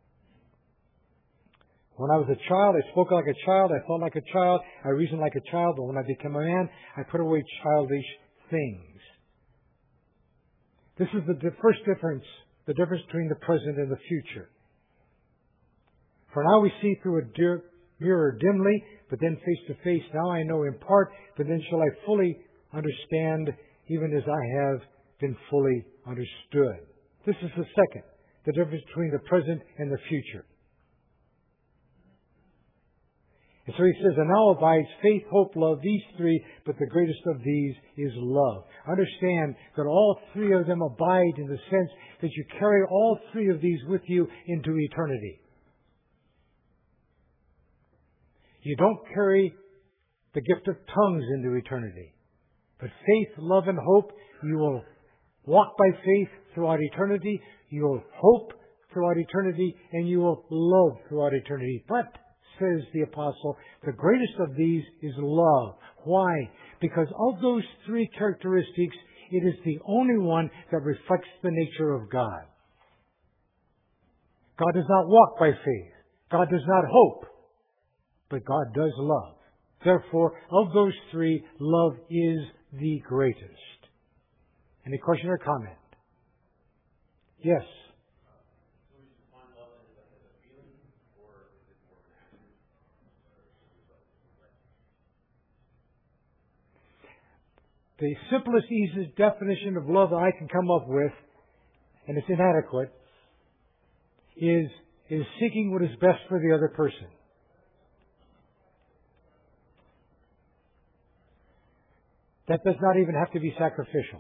When I was a child, I spoke like a child, I thought like a child, I reasoned like a child, but when I became a man, I put away childish things. This is the first difference, the difference between the present and the future. For now we see through a mirror dimly, but then face to face. Now I know in part, but then shall I fully understand, even as I have been fully understood. This is the second, the difference between the present and the future. And so he says, and now abides faith, hope, love, these three, but the greatest of these is love. Understand that all three of them abide in the sense that you carry all three of these with you into eternity. You don't carry the gift of tongues into eternity. But faith, love, and hope, you will walk by faith throughout eternity, you will hope throughout eternity, and you will love throughout eternity. But, says the apostle, the greatest of these is love. Why? Because of those three characteristics, it is the only one that reflects the nature of God. God does not walk by faith. God does not hope. But God does love. Therefore, of those three, love is the greatest. Any question or comment? Yes. The simplest, easiest definition of love that I can come up with, and it's inadequate, is, is seeking what is best for the other person. That does not even have to be sacrificial.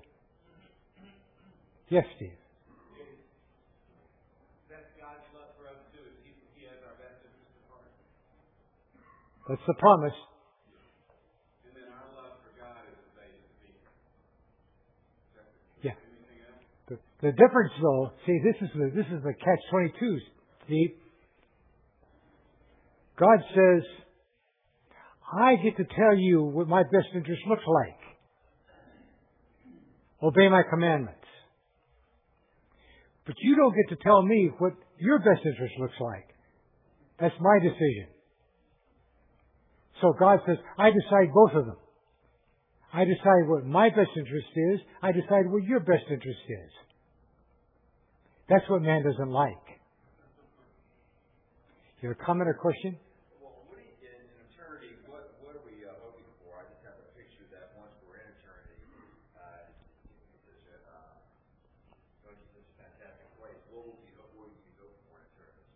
Yes, Steve. That's God's love for us too. He, he has our best interest at heart. That's the promise. And then our love for God is the base of the Yeah. The, the difference, though, see, this is the this is the catch twenty-two, Steve. God says, I get to tell you what my best interest looks like. Obey my commandments. But you don't get to tell me what your best interest looks like. That's my decision. So God says, I decide both of them. I decide what my best interest is. I decide what your best interest is. That's what man doesn't like. You have a comment or question? Well, what do you, in, in eternity, what, what are we uh, hoping for? I just have a picture that once we're in eternity, uh, it's a, uh, going to this fantastic place. What will we hope, what will we hope for in eternity?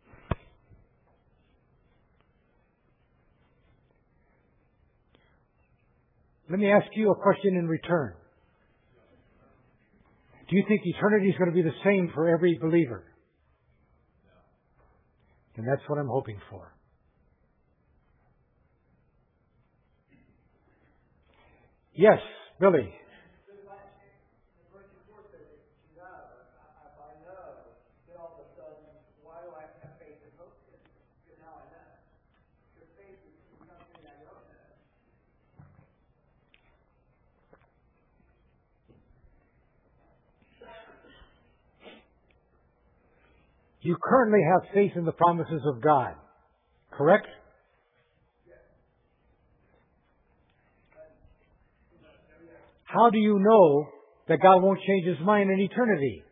Let me ask you a question in return. Do you think eternity is going to be the same for every believer? And that's what I'm hoping for. Yes, Billy. You currently have faith in the promises of God. Correct? How do you know that God won't change His mind in eternity?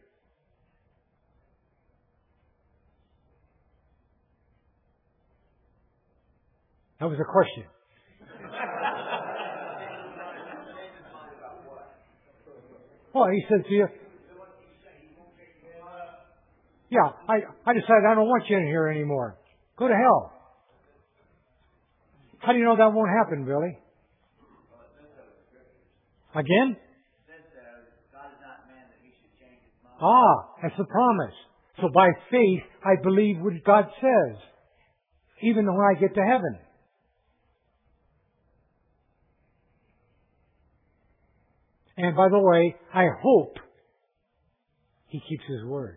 That was a question. Well, He said to you, yeah, I, I decided I don't want you in here anymore. Go to hell. How do you know that won't happen, Billy? Again? Ah, that's the promise. So by faith, I believe what God says, even when I get to heaven. And by the way, I hope He keeps His word.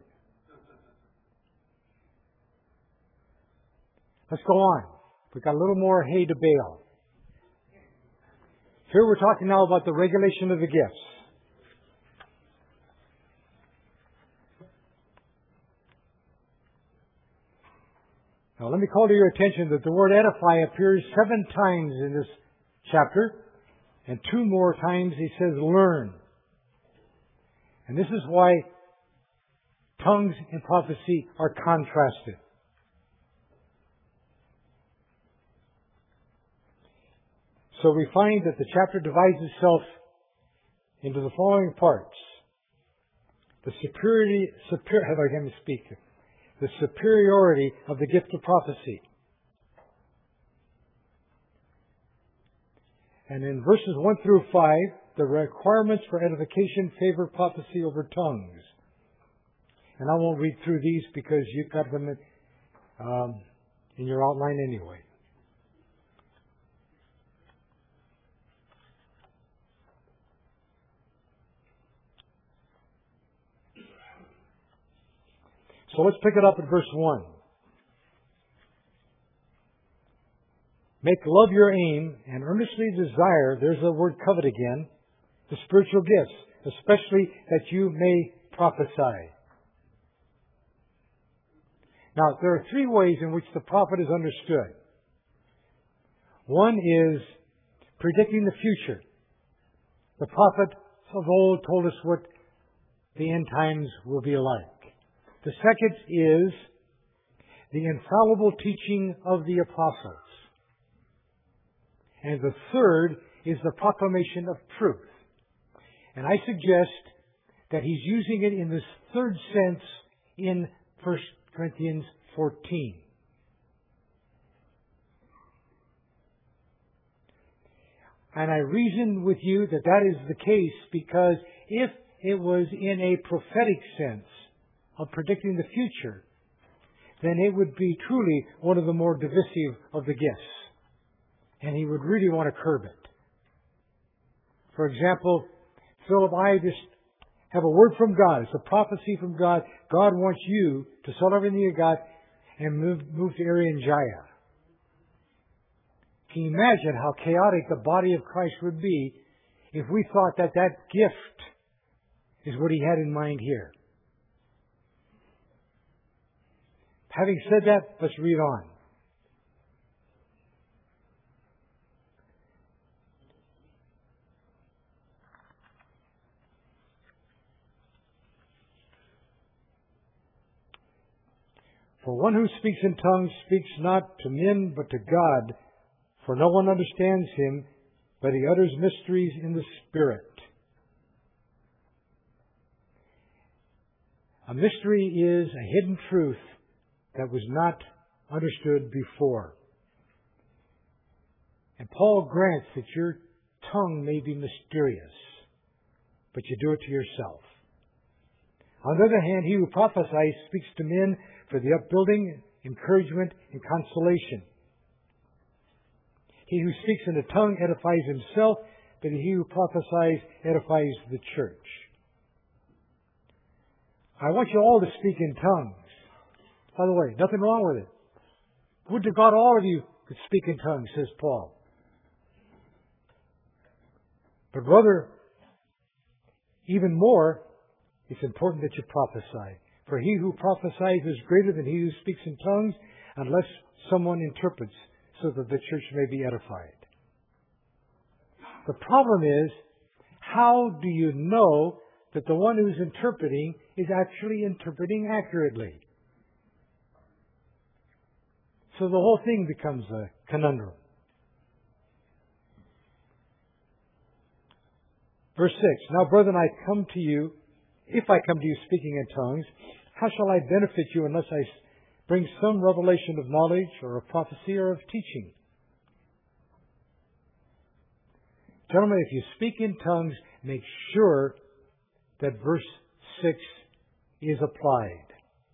Let's go on. We've got a little more hay to bale. Here we're talking now about the regulation of the gifts. Now let me call to your attention that the word edify appears seven times in this chapter, and two more times he says learn. And this is why tongues and prophecy are contrasted. So we find that the chapter divides itself into the following parts. The superiority, superior, how do I can speak? The superiority of the gift of prophecy. And in verses one through five, the requirements for edification favor prophecy over tongues. And I won't read through these because you've got them um, in your outline anyway. So let's pick it up at verse one. Make love your aim and earnestly desire, there's the word covet again, the spiritual gifts, especially that you may prophesy. Now, there are three ways in which the prophet is understood. One is predicting the future. The prophets of old told us what the end times will be like. The second is the infallible teaching of the apostles. And the third is the proclamation of truth. And I suggest that he's using it in this third sense in First Corinthians fourteen. And I reason with you that that is the case because if it was in a prophetic sense of predicting the future, then it would be truly one of the more divisive of the gifts. And he would really want to curb it. For example, Philip, I just have a word from God. It's a prophecy from God. God wants you to sell everything you got and move, move to Area Jaya. Can you imagine how chaotic the body of Christ would be if we thought that that gift is what he had in mind here? Having said that, let's read on. For one who speaks in tongues speaks not to men but to God, for no one understands him, but he utters mysteries in the Spirit. A mystery is a hidden truth that was not understood before. And Paul grants that your tongue may be mysterious, but you do it to yourself. On the other hand, he who prophesies speaks to men for the upbuilding, encouragement, and consolation. He who speaks in a tongue edifies himself, but he who prophesies edifies the church. I want you all to speak in tongues. By the way, nothing wrong with it. Would to God all of you could speak in tongues, says Paul. But brother, even more, it's important that you prophesy. For he who prophesies is greater than he who speaks in tongues, unless someone interprets, so that the church may be edified. The problem is, how do you know that the one who's interpreting is actually interpreting accurately? So the whole thing becomes a conundrum. Verse six, Now, brethren, I come to you, if I come to you speaking in tongues, how shall I benefit you unless I bring some revelation of knowledge or of prophecy or of teaching? Gentlemen, if you speak in tongues, make sure that verse six is applied.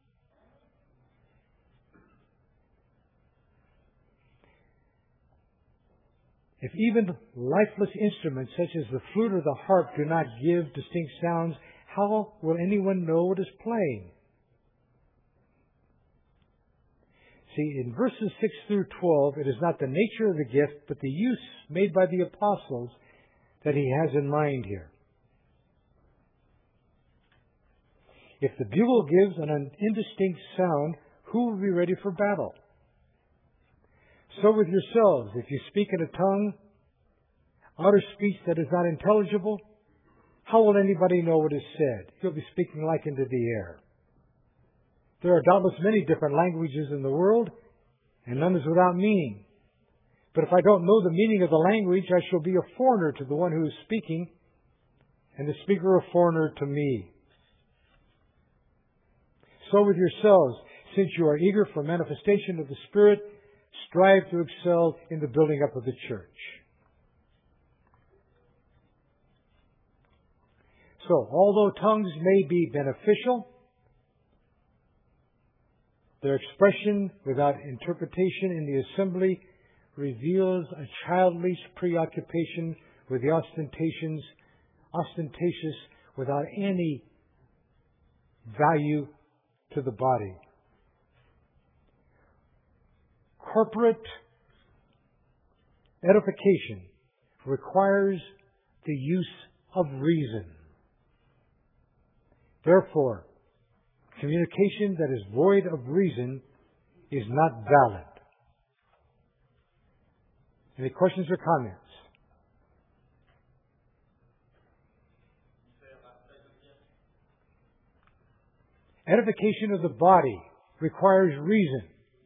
If even lifeless instruments such as the flute or the harp do not give distinct sounds, how will anyone know what is playing? See, in verses six through twelve, it is not the nature of the gift, but the use made by the apostles that he has in mind here. If the bugle gives an indistinct sound, who will be ready for battle? So with yourselves, if you speak in a tongue, utter speech that is not intelligible, how will anybody know what is said? You'll be speaking like into the air. There are doubtless many different languages in the world, and none is without meaning. But if I don't know the meaning of the language, I shall be a foreigner to the one who is speaking, and the speaker a foreigner to me. So with yourselves, since you are eager for manifestation of the Spirit, strive to excel in the building up of the church. So, although tongues may be beneficial, their expression without interpretation in the assembly reveals a childish preoccupation with the ostentations, ostentatious without any value to the body. Corporate edification requires the use of reason. Therefore, communication that is void of reason is not valid. Any questions or comments? Edification of the body requires reason.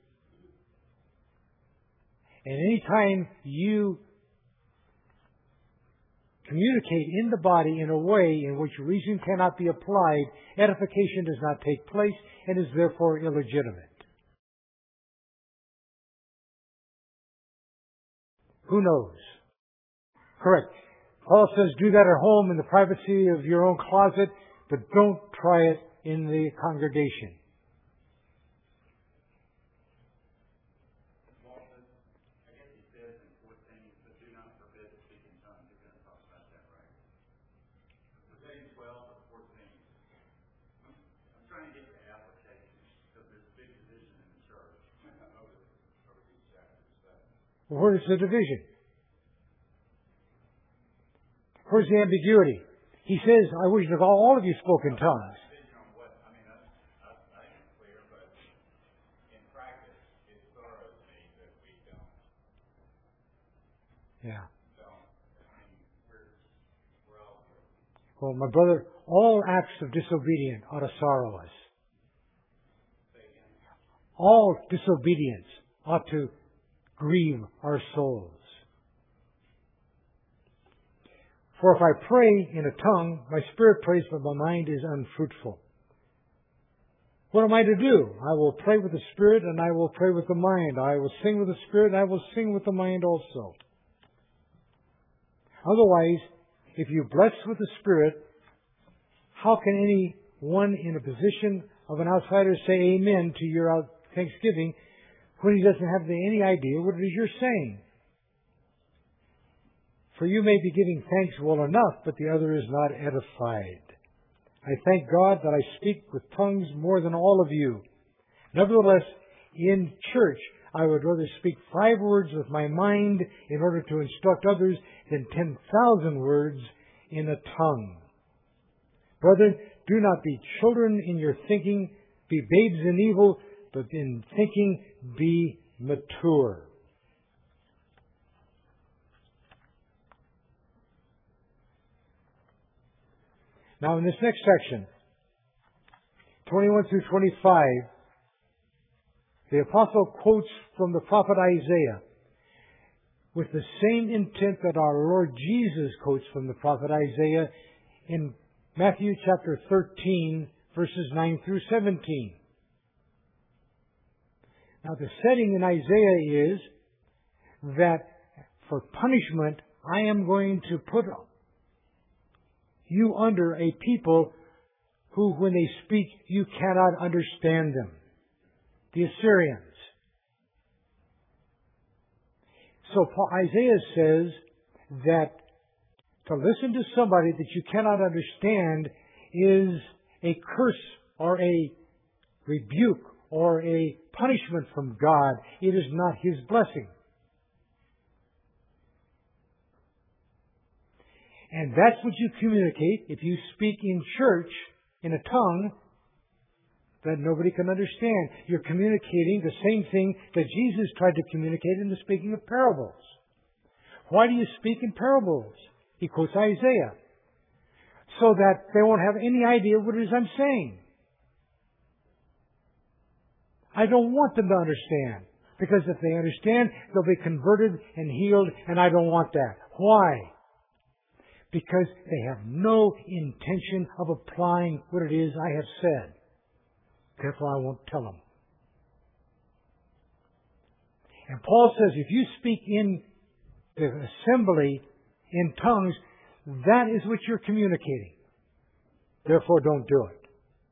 And any time you communicate in the body in a way in which reason cannot be applied, edification does not take place and is therefore illegitimate. Who knows? Correct. Paul says, do that at home in the privacy of your own closet, but don't try it in the congregation. Where's the division? Where's the ambiguity? He says, I wish that all of you spoke in tongues. Yeah. Well, my brother, all acts of disobedience ought to sorrow us. All disobedience ought to grieve our souls. For if I pray in a tongue, my spirit prays, but my mind is unfruitful. What am I to do? I will pray with the spirit, and I will pray with the mind. I will sing with the spirit, and I will sing with the mind also. Otherwise, if you bless with the Spirit, how can anyone in a position of an outsider say amen to your thanksgiving when he doesn't have any idea what it is you're saying? For you may be giving thanks well enough, but the other is not edified. I thank God that I speak with tongues more than all of you. Nevertheless, in church, I would rather speak five words with my mind in order to instruct others than ten thousand words in a tongue. Brethren, do not be children in your thinking, be babes in evil, but in thinking be mature. Now in this next section, twenty-one through twenty-five, the apostle quotes from the prophet Isaiah with the same intent that our Lord Jesus quotes from the prophet Isaiah in Matthew chapter thirteen, verses nine through seventeen. Now the setting in Isaiah is that for punishment, I am going to put you under a people who, when they speak, you cannot understand them. The Assyrians. So Isaiah says that to listen to somebody that you cannot understand is a curse or a rebuke or a punishment from God. It is not His blessing. And that's what you communicate if you speak in church in a tongue that nobody can understand. You're communicating the same thing that Jesus tried to communicate in the speaking of parables. Why do you speak in parables? He quotes Isaiah. So that they won't have any idea what it is I'm saying. I don't want them to understand. Because if they understand, they'll be converted and healed, and I don't want that. Why? Because they have no intention of applying what it is I have said. Therefore, I won't tell them. And Paul says, if you speak in the assembly in tongues, that is what you're communicating. Therefore, don't do it.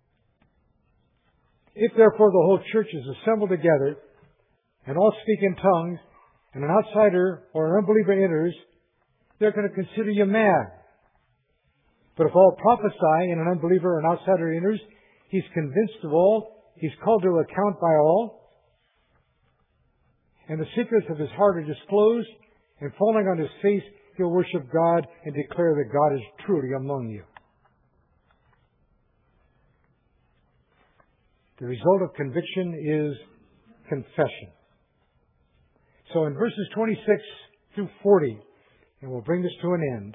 If therefore the whole church is assembled together and all speak in tongues, and an outsider or an unbeliever enters, they're going to consider you mad. But if all prophesy and an unbeliever or an outsider enters, he's convinced of all, he's called to account by all, and the secrets of his heart are disclosed, and falling on his face, he'll worship God and declare that God is truly among you. The result of conviction is confession. So in verses twenty-six through forty, and we'll bring this to an end,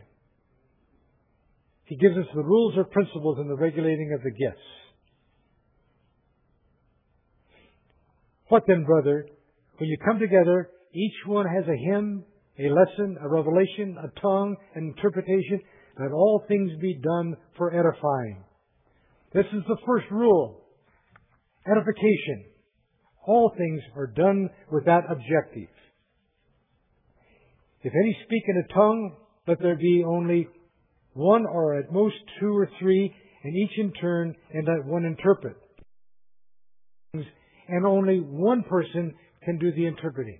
he gives us the rules or principles in the regulating of the gifts. What then, brother? When you come together, each one has a hymn, a lesson, a revelation, a tongue, an interpretation. Let all things be done for edifying. This is the first rule. Edification. All things are done with that objective. If any speak in a tongue, let there be only one or at most two or three, and each in turn, and let one interpret. And only one person can do the interpreting.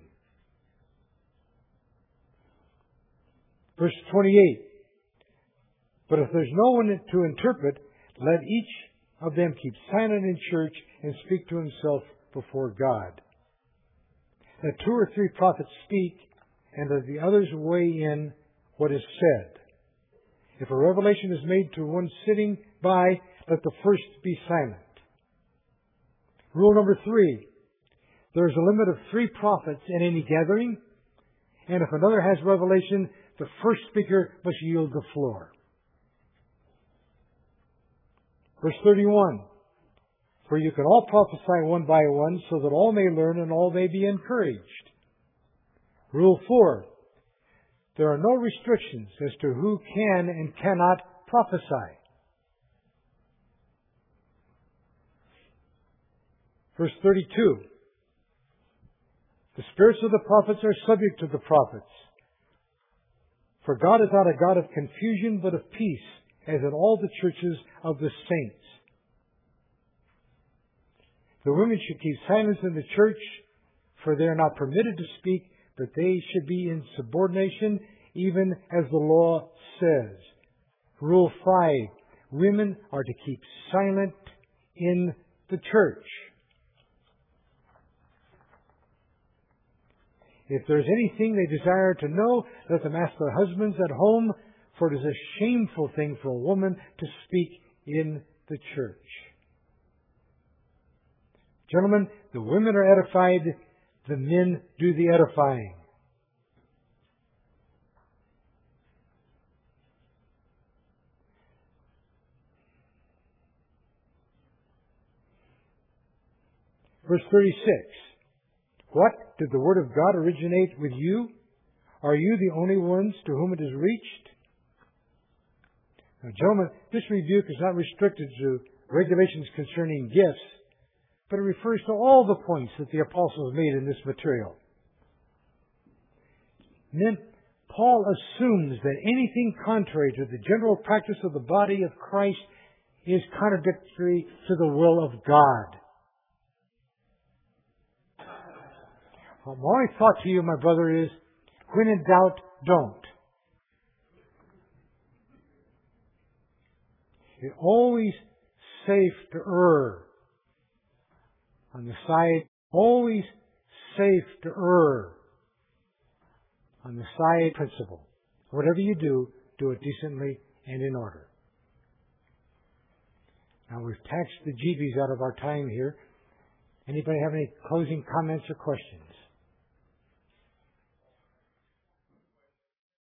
Verse twenty-eight. But if there's no one to interpret, let each of them keep silent in church and speak to himself before God. Let two or three prophets speak, and let the others weigh in what is said. If a revelation is made to one sitting by, let the first be silent. Rule number three. There is a limit of three prophets in any gathering, and if another has revelation, the first speaker must yield the floor. Verse thirty-one. For you can all prophesy one by one, so that all may learn and all may be encouraged. Rule four. There are no restrictions as to who can and cannot prophesy. Verse thirty-two. The spirits of the prophets are subject to the prophets. For God is not a God of confusion, but of peace, as in all the churches of the saints. The women should keep silence in the church, for they are not permitted to speak, but they should be in subordination, even as the law says. Rule five. Women are to keep silent in the church. If there's anything they desire to know, let them ask their husbands at home, for it is a shameful thing for a woman to speak in the church. Gentlemen, the women are edified, the men do the edifying. Verse thirty-six. What? Did the Word of God originate with you? Are you the only ones to whom it has reached? Now, gentlemen, this rebuke is not restricted to regulations concerning gifts, but it refers to all the points that the apostles made in this material. Men, Paul assumes that anything contrary to the general practice of the body of Christ is contradictory to the will of God. Well, my only thought to you, my brother, is when in doubt, don't. It's always safe to err on the side, always safe to err on the side principle. Whatever you do, do it decently and in order. Now we've taxed the G Bs out of our time here. Anybody have any closing comments or questions?